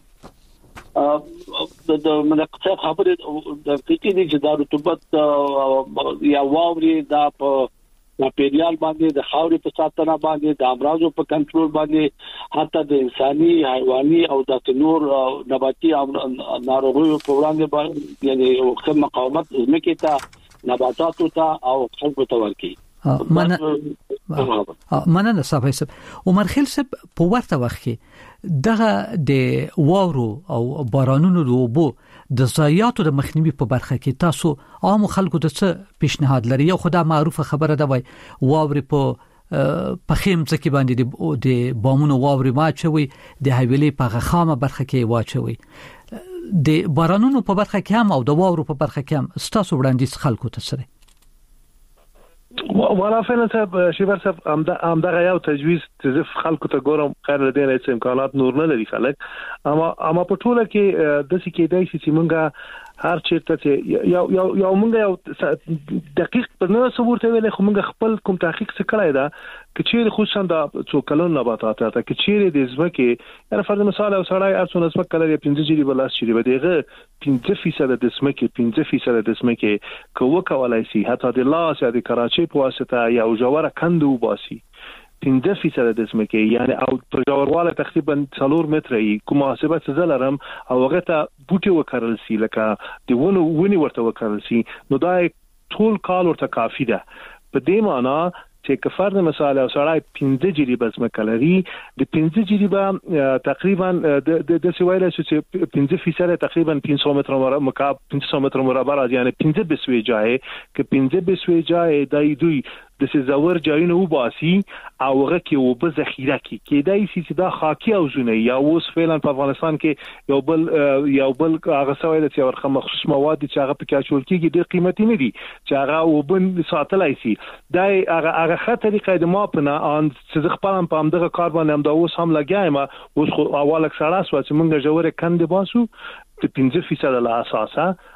د منقطع خبره د فکر دي چې د رطوبت یا واوري د په چاپیریال باندې د خاورې په ساتنه باندې د امراضو په کنټرول باندې حتی د انساني حیواني او د نور نباتي ناروغیو په وړاندې باندې یعنی خو مقاومت زمکه ته نباتاتو ته او خلکو ته ورکي. مننه مننه صاحب صاحب عمر خیل صاحب په ورته وخت کې دغه د واورو او بارانونو لوبو د ضایعاتو د مخنیوي په برخه کې تاسو عام خلکو د څه پیشنهاد لري؟ یو خدای معروفه خبره ده وای واوري په پخیم ځکه باندې د بامونو واوري واچوي، د حویلې په غخامه برخه کې واچوي. د بارانونو په برخه کې هم او د واورو په برخه کې هم تاسو وړاندیز خلکو ته سره ولا فعلا صاحب شیبر صاحب ام دغه یو تجویز چې خلکو ته ګورم خیر لدی نه امکانات نور نه لري خلک، اما اما په ټوله کې د څه کې دای چې مونږه هر چیرته چې یو یو یو مونږ یو دقیق په نو ثبوت ویل خو مونږ خپل کوم تحقیق څه کړای دا کچیر خصوصا د څو کلون نباتات ته کچیر د ځمکه یعنی فرض مثال او سړی ارڅونه ځمکه لري پنځه جری بلاس چری بدیغه پنځه فیصد د ځمکه پنځه فیصد د ځمکه کوه کولای شي حتی د لاس یا د کراچي په واسطه یا جوړه کندو باسي پنځه فیصد د ځمکه یعنی او په جوړواله تقریبا څلور متره کوم محاسبه زلرم او هغه ته بوټي وکړل سي لکه دی ونه ونی ورته وکړل سي نو دا ټول کال ورته کافی ده. په دې معنی چې کفر مثال او سړی پنځه جری بزمکه لري د پنځه جری به تقریبا د د سویل چې پنځه فیصد تقریبا پنځه سوه متر مربع پنځه سوه متر مربع راځي یعنی پنځه بسوي ځای کې پنځه بسوي ځای دای دوی د سزاور جایونه وباسي او هغه کې وب ذخیره کې کېدای شي چې دا خاکي او زونه یا اوس فعلا په افغانستان کې یو بل یو بل هغه سویل چې ورخه مخصوص مواد چې هغه په کې چول کېږي ډېر قیمتي نه دي چې هغه وبن ساتلای شي دا هغه هغه طریقې د ما په نه ان چې خپل په همدغه کار باندې هم دا اوس هم لګایم اوس خو اول اکثره سو چې موږ جوړه کندې باسو د پنځه فیصد له اساسه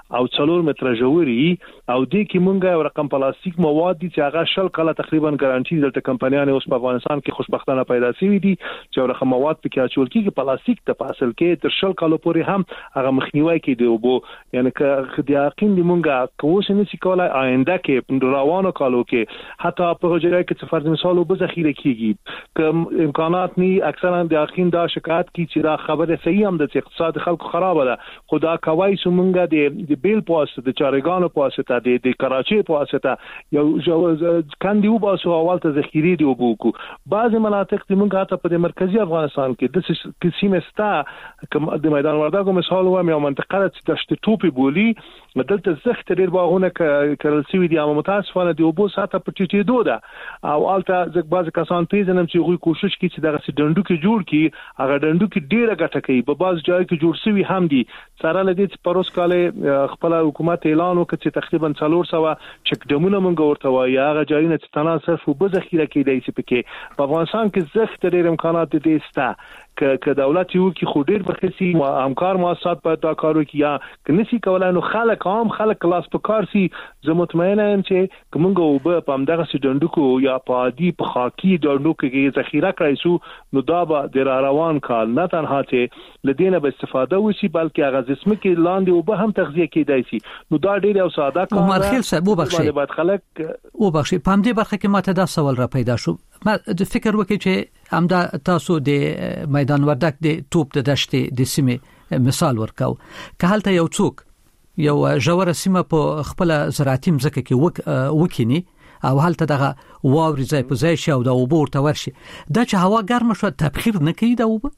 او څلور متره ژوري او د کی مونږه یو رقم پلاستیک مواد دي چې هغه شل کاله تقریبا ګارانټي دلته کمپنیانه اوس په افغانستان کې خوشبختانه پیدا شوي دي چې یو رقم مواد په کې اچول کېږي پلاستیک ته په اصل کې تر شل کالو پورې هم هغه مخنیوي کوي د اوبو یعنی که د یقین دی مونږه کوم څه نشي کولای آینده کې روانو کالو کې حتی په جریان کې څه فرض مثال وب ذخیره کیږي کوم امکانات ني اکثرا د یقین دا شکایت کی چې دا خبره صحیح هم د اقتصاد خلکو خراب ده خدا کوي سمونګه د د بیل پوسټ د چارګانو پوسټ د د کراچي پوسټ یو کاندي وباسو اول ته ذخیره دی وبوکو بعض مناطق د مونږه ته په مرکزی افغانستان کې د قسمه ستا کوم د میدان وردګو مثال و یو منطقه چې دشت توپی بولی دلته زخت ډیر باغونه کړل سوي دي اما متاسفانه دی وبو ساته په ټیټې دوده او الته ځکه بعض کسان پیژنم چې غوي کوشش کوي چې دغه ډندو کې جوړ کی هغه ډندو کې ډیره ګټه کوي په بعض ځای کې جوړ سوي هم دي سره لدی چې پروس کاله خپل حکومت اعلان وکړ چې تقریبا څلور سوه چک ډمونه مونږ ورته وایي هغه ځایونه چې تناسب صرف وب ذخیره کیدای شي پکې په افغانستان کې زخت ډیر امکانات دي ستا ک ک دولت یو کې خو ډیر بخسي همکار مؤسسات په دا کارو کې یا کنيسي کولای نو خلک عام خلک کلاس په کار سي زه مطمئن یم چې کومګه وب په همدغه سډندو کو یا په دې په خاکي ډندو کې ذخیره کړی سو نو دا به د روان کال نه تنها چې لدینه به استفاده وشي بلکې هغه جسم کې لاندې وب هم تغذیه کیدای شي نو دا ډیر او ساده کار عمر خیل صاحب وبخښي باید خلک وبخښي په همدې برخه کې ماته دا سوال را پیدا شو ما د فکر وکړ چې همدا تاسو د میدان وردک د توپ د دشتې د سیمه مثال ورکاو که هلته یو څوک یو ژوره سیمه په خپل زراعتي مځکه کې وک وکینی او هلته دغه واوري ځای په ځای شي او د اوبو ورته ورشي دا چې هوا ګرمه شو تبخیر نه کوي دا اوبه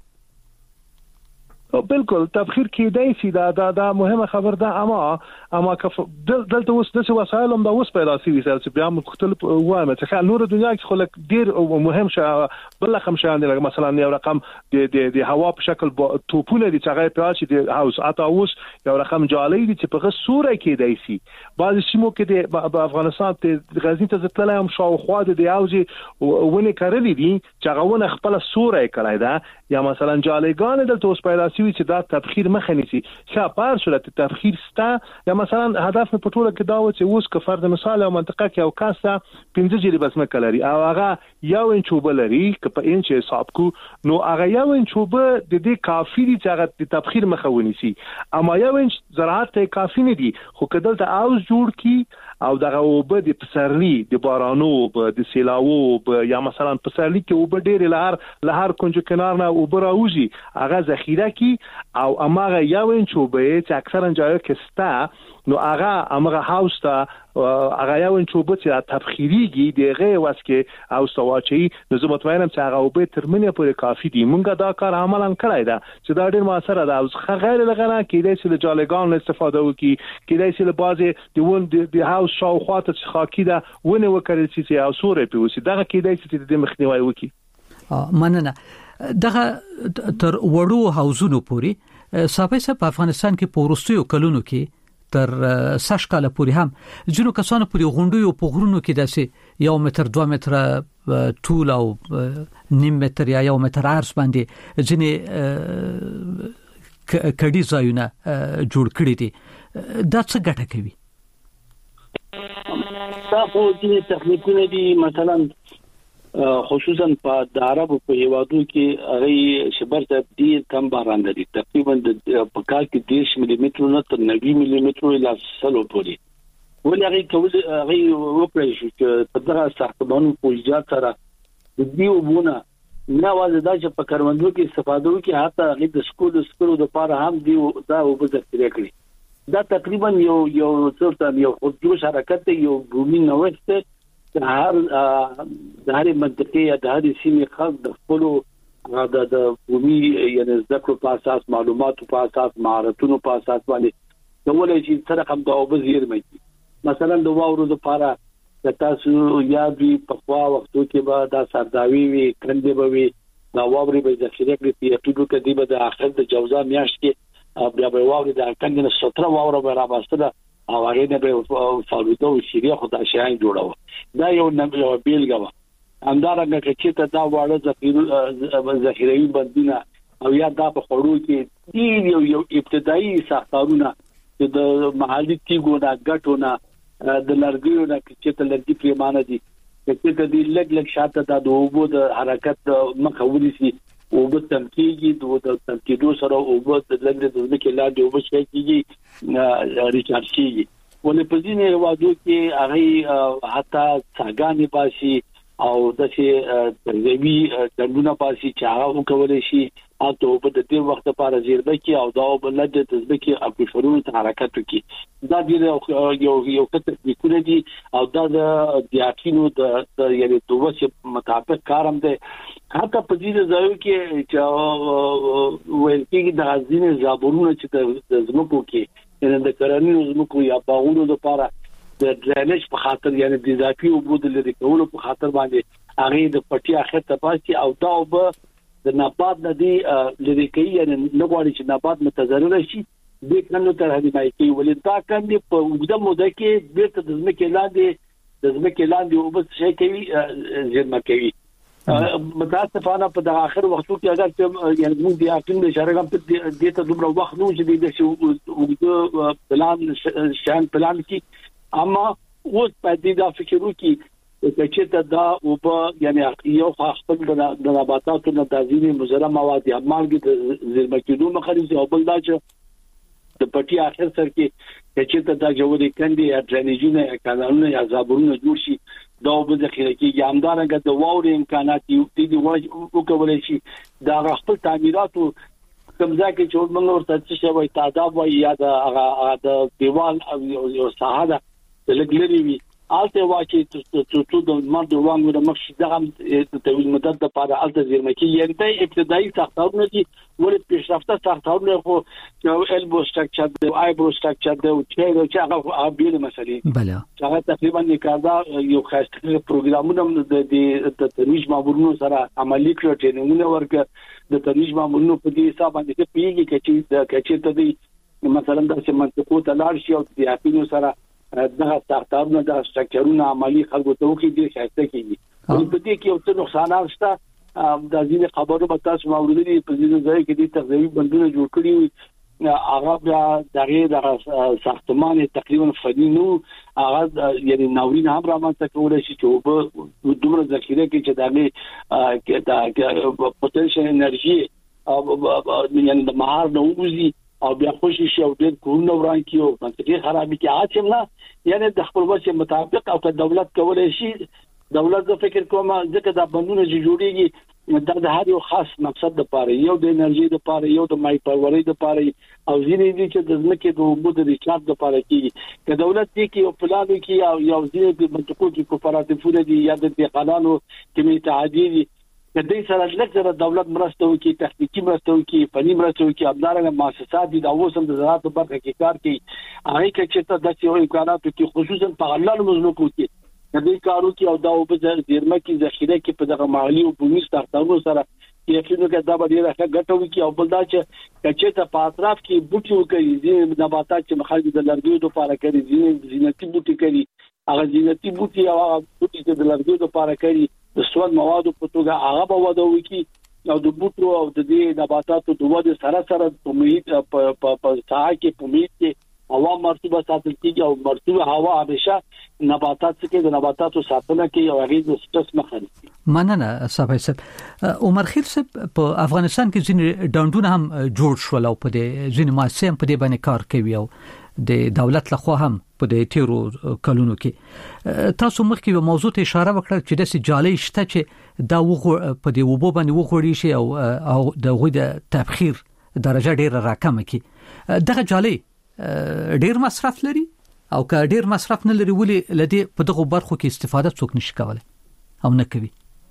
بالکل تبخیر کیدای شي دا دا دا مهمه خبر ده اما اما کف دلته اوس د وسایل هم دا اوس پیدا شوي چې بیا مختلف وایم چې خل نور دنیا کې خلک ډیر مهم شه بل کوم شان دي مثلا یو رقم د د د هوا په شکل توپونه دي چې هغه په چې د هاوس اته اوس یو رقم جالي دي چې په سوره کېدای شي بعض سیمو کې د افغانستان ته غزنی ته ځتلای هم شاوخوا د یاوجي ونه کړلې دي چې هغه ونه خپل سوره کړای دا یا مثلا جاليګان دلته اوس پیدا شوي چې دا تبخیر مخه نیسي ښه پار شو د تبخیر ستا یا مثلا هدف په ټوله کې دا و چې اوس که فرض مثال او منطقه کې او کاسه پنځه جری بس مکه لري او هغه یو انچ وبلري که په انچ حساب کو نو هغه یو انچ وب د دې کافي دي چې هغه د تبخیر مخه ونیسي اما یو انچ زراعت ته کافي نه دي خو کله ته اوس جوړ کی او دغه وب د پسرلی د بارانو د سیلاو یا مثلا پسرلی کې وب ډېر لهر لهر کنج کنار نه وب راوځي هغه ذخیره کی او امغه یو انچ وب چې اکثرا ځایو کې ستا نو هغه امغه هاوس ته هغه یو انچ وب چې تبخیریږي دغه واسکه او سواچي نو زه مطمئنم چې هغه وب ترمنه پورې کافي دي مونږه دا کار عملاً کړای دا چې دا ډېر موثر ده او غیر لغنه کېدای شي د جالګان استفاده وکړي کېدای شي له بازي د ون د هاوس شاوخواته چې خاکی ده ونه وکړي چې او سورې پیوسي دغه کېدای شي د مخنیوي وکړي مننه دغه تر وړو هاوزونو پورې صاحب په افغانستان کې پورستیو کلونو کې تر سش کاله پورې هم جنو کسانو پورې غونډو په غرونو کې داسې یو متر دوه متر طول او نیم متر یا یو متر عرض باندې ځنې کډي ځایونه جوړ کړی دي دا څه ګټه کوي تاسو دې تخنیکونه دي مثلا خصوصا په د عربو په هیوادو کې هغه شبر ته ډیر کم باران لري تقریبا په کال کې دیش ملي متر نه تر نوي ملي متر لا سلو پورې ولې هغه کول هغه وپړې شو چې په دغه ساختمانو په ایجاد سره د دې وبونه نه واځي دا چې په کاروندو کې استفاده وکړي حتی هغه د سکول سکولو د پاره هم دی دا وبذکر کړی دا تقریبا یو یو څورته یو خودجوش حرکت یو بومي نوښت د هر د هر منطقې یا د هر سیمې خلک د خپلو د د بومي یعنی ذکر په اساس معلوماتو په اساس مهارتونو په اساس باندې کولای شي سره هم د اوبه زیرمې مثلا د واورو لپاره د تاسو یاد وي په خوا وختو کې به دا سرداوي وي کندې به وي دا واوري به ذخیره کړي په ټولو کې دی به د اخر د جوزا میاشت کې بیا به واوري د کندې نه ستره واوره به را باسته او هغه نه به فالوده او شیریه خدای شاین جوړاو دا یو نه یو بیلګه همدارنګه چې ته دا واړه ذخیره ذخیروي بندونه او یا دا په خړو کې ډیر یو یو ابتدایي ساختارونه چې د محلي تیګو نه ګټونه د لرګیو نه چې ته لرګي پیمانه دي چې ته د لګ لګ شاته د اوبو د حرکت مخاولي سي او په تمکیږي د تمکیدو سره او په لګ د ځمکې لاندې او په شي کېږي ریچارج کېږي ولې په ځینې وادو کې هغه حتی څنګه پاسي او د چې ترغیبي څنګه پاسي چې هغه کولای شي او په دې وخت لپاره زیربه کې او دا په لږ د ځمکې اپلیکیشنونو ته حرکت وکړي دا د یو یو کتر لیکونه دي او دا د دیاکینو د یعنی دوه چې مطابق کارم ده حتی په دې ځای کې چې ویل کېږي د ځینې زابورونه چې د ځمکو کې یعنی د کرنیزو ځمکو یا باغونو لپاره د ډرینیج په خاطر یعنی د اضافي اوبو د لري کولو په خاطر باندې هغه د پټي اخر ته پاتې او دا اوبه د نبات نه دی لري کوي یعنی نه غواړي چې نبات متضرر شي د کانو تر هدايت کوي ولې دا کاندي په وګړه موده کې بیرته د ځمکې لاندې د ځمکې لاندې اوبه شي کوي زیرمه کوي متاسفانه په د اخر وختو کې اگر چې یعنی موږ د اقلیم د اشاره کوم په دې ته دومره وخت نو چې د شو وګړه پلان شان پلان کې اما اوس په دې دا فکر وکړي چې ته دا او په یعنی یو خپل د نباتاتو نه د ځینې مضر مواد یا مالګې د زیرمه کېدو مخالفه او بل دا چې د پټي اخر سر کې چې ته دا جوړې کندي یا ډرینیجونه یا کانالونه یا زابورونه جوړ شي دا به ذخیره کېږي همدارنګه د واورې امکانات یو دي وکولای شي دا خپل تعمیراتو کومځه کې چې موږ ورته څه وایي تعداد وایي یا د د دیوال او یو ساحه لګلري وي آلته واچي ته ته د مرده وانګو د مخ دغه د طویل مدت لپاره الته زیرمه کې یعنی د ابتدایي ساختارونه دي ولې پیشرفته ساختارونه خو چې ایلبو سټراکچر دی آیبرو سټراکچر دی چې چې هغه بیل مسلې بله هغه تقریبا نکادا یو خاصه پروګرامونه د د ترویج مامورونو سره عملی کړ ټریننګونه ورکړه د ترویج مامورونو په دې حساب باندې پیږي چې د کچې ته دی مثلا د منطقو ته لاړ شي او د اپینو سره دغه ساختارونه د سټراکچرونو عملی خلکو ته وکړي دي خاصه کیږي په دې کې یو څه نقصانات شته د ځینې خبرو په تاسو موجودي په دې ځای کې د تغذیوي بندونه جوړ کړي هغه بیا دغه د ساختمان تقریبا فني نو هغه یعنی ناورین هم رامنځته کولای شي چې په دومره ذخیره کې چې د پوتنشل انرژي او یعنی د مهار نو وزي او بیا خوشي شي او ډېر کورونه وران کیو منطقي خرابې کې اچم نه یعنی د خپل وجه مطابق او که دولت کولای شي دولت د فکر کومه ځکه د بندونه جوړیږي د هر یو خاص مقصد لپاره یو د انرژي لپاره یو د مای پروري لپاره او ځینې دي چې د ځمکې د اوبو د ریچارج لپاره کیږي که دولت دې کې یو پلان کې او یو ځینې د منطقو کې کوپراتیفونه دي یا د دقالانو کې متعهدي دي د دې سره لږ دولت مرسته وکړي تخنیکی مرسته وکړي فني مرسته وکړي همدارنګه مؤسسات دي دا اوسم د زراعت په برخه کې کار کوي هغه کې چې ته د څه امکانات کې خصوصا په غلال مزلوکو کې د دې کارو کې او دا په زیرمه کې ذخیره کې په دغه مالی او بومي ستارتونو سره یقینو کې دا به ډیره ښه ګټه وکړي او بل دا چې چې ته په اطراف کې بوټي وکړي ځینې نباتات چې مخالف د لرګیو لپاره کوي ځینې زینتي بوټي کوي هغه زینتي بوټي او هغه بوټي چې د لرګیو لپاره کوي د سواد موادو په توګه هغه به وده وکړي او د بوټو او د دې نباتاتو د وده سره سره په محیط په په ساحه کې په محیط کې هوا مرطوبه ساتل کیږي او مرطوبه هوا همیشه نباتات څخه د نباتاتو ساتنه کوي او هغه د سټرس مخه نیسي. مننه صاحب صاحب عمر خیر صاحب په افغانستان کې ځینې ډاونډونه هم جوړ شول او په دې ځینې مؤسسې په دې باندې کار کوي او د دولت لخوا هم په دې تیرو کلونو کې تاسو مخکې یو موضوع ته اشاره وکړه چې د سجالي شته چې دا وغه په دې وبو باندې وغوړي شي او او د غوي د تبخیر درجه ډیره راکمه کی دغه جالي ډیر مصرف لري او که ډیر مصرف نه لري ولې لدی په دغه برخو کې استفاده څوک نشي کولای او نه کوي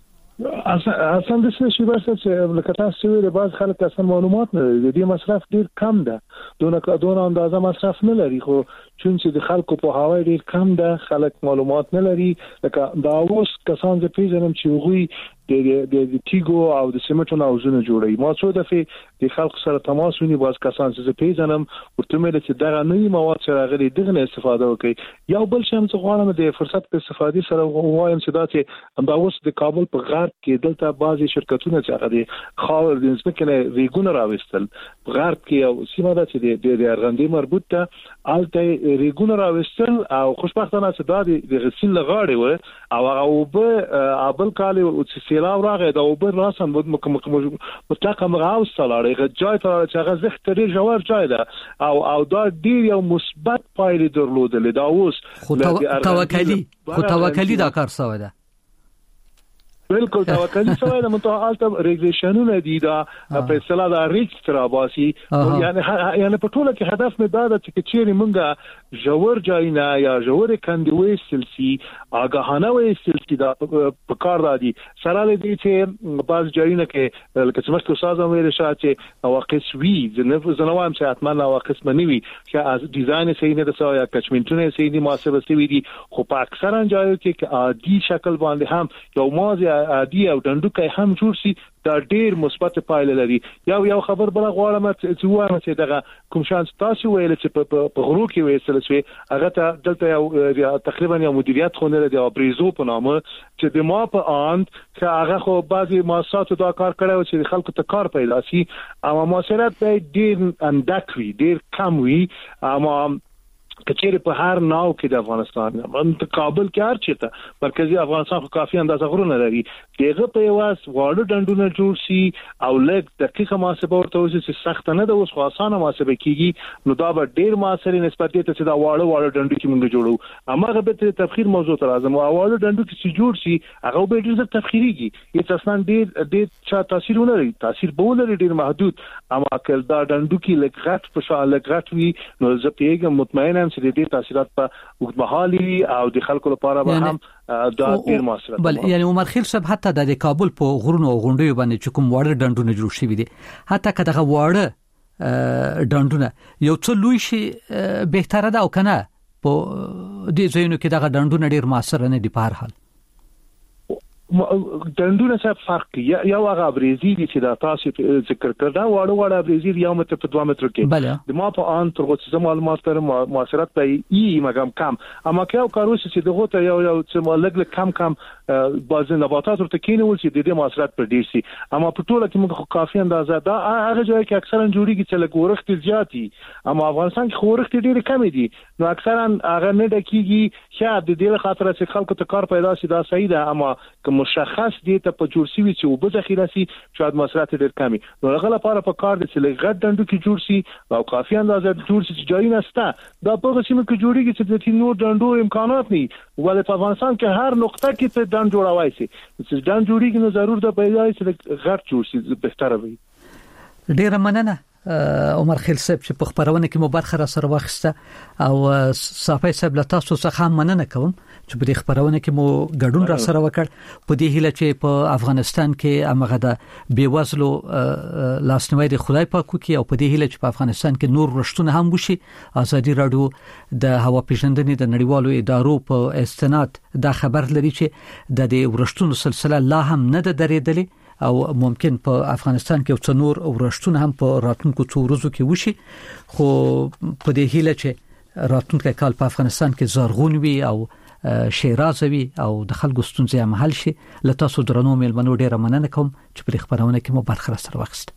اصلا د څه شي بس چې لکه تاسو ویل باز خلک اصلا معلومات نه لري د مصرف ډیر کم ده دونه دونه اندازه مصرف نه لري خو چون چې د خلکو په هوا ډیر کم ده خلک معلومات نه لري لکه دا اوس کسان چې پیژنم چې وغوي د د تیګو او د سیمنټو ناوزونه جوړي. ما څو دفعه د خلکو سره تماس ونی باز کسان چې پیژنم ورته مې چې دغه نوې مواد سره غلي دغه استفاده وکړي. یو بل شم چې غواړم د فرصت په استفادې سره وایم چې دا چې دا اوس د کابل په غرب کې دلته بعضي شرکتونه چې هغه د خاور د ځمکې ریګونه راوستل په غرب کې او سیمه ده چې د ارغندې مربوط ته الته ریګونه راوستل او خوشبختانه چې دا د غسیل لغاړي و او هغه وب ابل کال او سیلاب راغی دا وب راسن مطلقه مغاوس سلاړي جای ته چې هغه زخت لري جوار جای ده او او دا ډیر یو مثبت پایلې درلودل. دا اوس خو توکلی خو توکلی دا کار سوی ده. بالکل توکلی سوی ده. متعالته ریګریشنونه دي دا په اصطلاح دا ریجستر اباسي یعنی یعنی په ټوله کې هدف مې دا ده چې چیرې مونږه جوړ جاینا یا جوړ کندوي سلسي آگاهانه وې سلسي دا په کار دادي سره دې چې بعض جاینا کې لکه څنګه استاد ویل شاته چې واقعي وی ځنه زنوام چې اتمنه واقعي منوي چې از ډیزاین صحیح نه ده یا کچمنټونه صحیح نه محاسبه سوي دي خو په اکثرا ځایو کې عادي شکل باندې هم یو موازی عادي او دندوکای هم جوړ شي دا ډیر مثبت پایله لري. یو یو خبر بل غواړم چې وایم چې دغه کوم شانس تاسو ویل چې په غرو کې وېسل شوی هغه ته دلته یو تقریبا یو مدیریت خونه لري او بریزو په نامه چې د ما په آند چې هغه خو بعضي مؤسسات دا کار کړو چې خلکو ته کار پیدا شي اما مؤثرات به ډیر اندکوي ډیر کم وي. اما کچېره په هر ناو کې د افغانستان په کابل کې هر چیرته مرکزی افغانستان خو کافي اندازه غرونه لري دغه په واس واړه ډندونه جوړ شي او لږ دقیقه محاسبه ورته وشي چې سخت نه ده اوس خو اسانه محاسبه کیږي نو دا به ډیر موثر نسبت ته چې دا واړه واړه ډندو کې موږ جوړو. اما به ته تفخیر موضوع تر اعظم او واړه ډندو کې چې جوړ شي هغه به ډیر تفخیریږي هیڅ اساسا ډیر ډیر چا تاثیر نه لري تاثیر به لري ډیر محدود. اما کله دا ډندو کې لږ غټ په شان لږ غټ وي نو زه پیګم مطمئنم چې د دې تاثیرات په وګړمحلي او د خلکو لپاره به هم دا ډیر موثر بل یعنی عمر خیل صاحب حتی د کابل په غرونو او غونډیو باندې چې کوم واړه ډندونه جوړ شوي دي حتی کله واړه ډندونه یو څه لوی شي بهتره ده او کنه په دې ځایونو کې دغه ډندونه ډیر موثر نه دي په هر حال ډندونه څه فرق یا یو هغه ابریزي دي چې دا تاسو ذکر کړه واړه واړه ابریزي یو متر په دوه متر کې د ما په ان تر څو معلومات تر موثرت په ای مګم کم اما که او کاروس چې دغه ته یو یو څه ملګری کم کم بعض نباتات ورته کینول چې د دې موثرت پر ډیر سي اما په ټوله کې موږ کافي اندازه دا هغه ځای کې اکثرا جوړیږي چې لږ ورخت زیاتی اما افغانستان کې ورخت ډیر کم دي نو اکثرا هغه نه ډکیږي شاید د دې خاطر چې خلکو ته کار پیدا شي دا صحیح ده اما مشخص دي ته په جوړ شي چې وب ذخیره سي شاید موثرت ډیر کمی نو هغه لپاره په کار دي چې لږ ډندو کې جوړ شي او کافي اندازه جوړ شي چې جای نسته دا په سیمه کې جوړیږي چې د نور ډندو امکانات نه ولې په افغانستان کې هر نقطه کې ته ډند جوړوي شي چې ډند جوړیږي نو ضرور ده پیدا چې غټ جوړ شي بهتره وي. ډیر مننه عمر خیل صاحب چې په خبرونه کې مو برخه را سره واخیسته او صافی صاحب له تاسو څخه مننه کوم چې په دې خبرونه کې مو ګډون را سره وکړ په دې هیله چې په افغانستان کې امغه د بیوزلو لاسنیوي د خدای پاک کوي او په دې هیله چې په افغانستان کې نور رښتونه هم وشي. ازادي رادیو د هوا پیژندنې د نړیوالو ادارو په استناد دا خبر لري چې د دې ورښتونو سلسله لا هم نه ده درېدلې او ممکن په افغانستان کې څو نور ورښتونه هم په راتلونکو څو ورځو کې وشي خو په دې هیله چې راتلونکي کال په افغانستان کې زرغون وي او شیرازوي او د خلکو ستونزې هم حل شي. له تاسو درنو مېلمنو ډیره مننه کوم چې په خبرونه کې مو برخه سره واخیسته.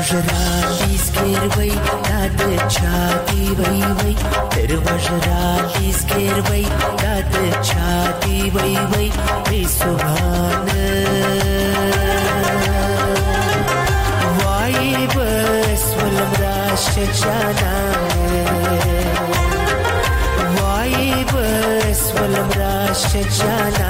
وجراتي سكيروي داد چاتي وي وي تر وجراتي سكيروي داد چاتي وي وي بي سبحان واي بس والمراش جانا واي بس والمراش جانا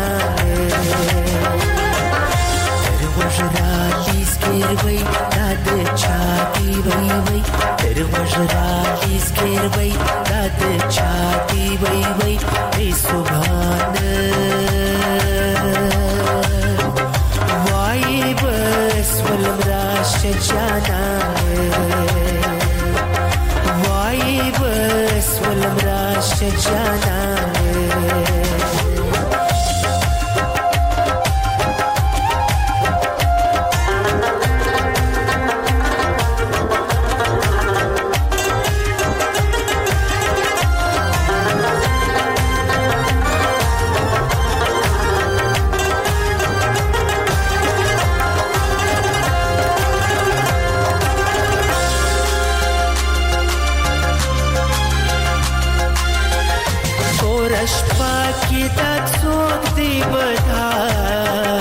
تر وجراتي سكيروي داد چاتي وي وي تر وجراتي سكيروي داد چاتي وي وي بي سبحان واي بس والمراش جانا واي بس والمراش جانا شپا کې د څوک دی بدار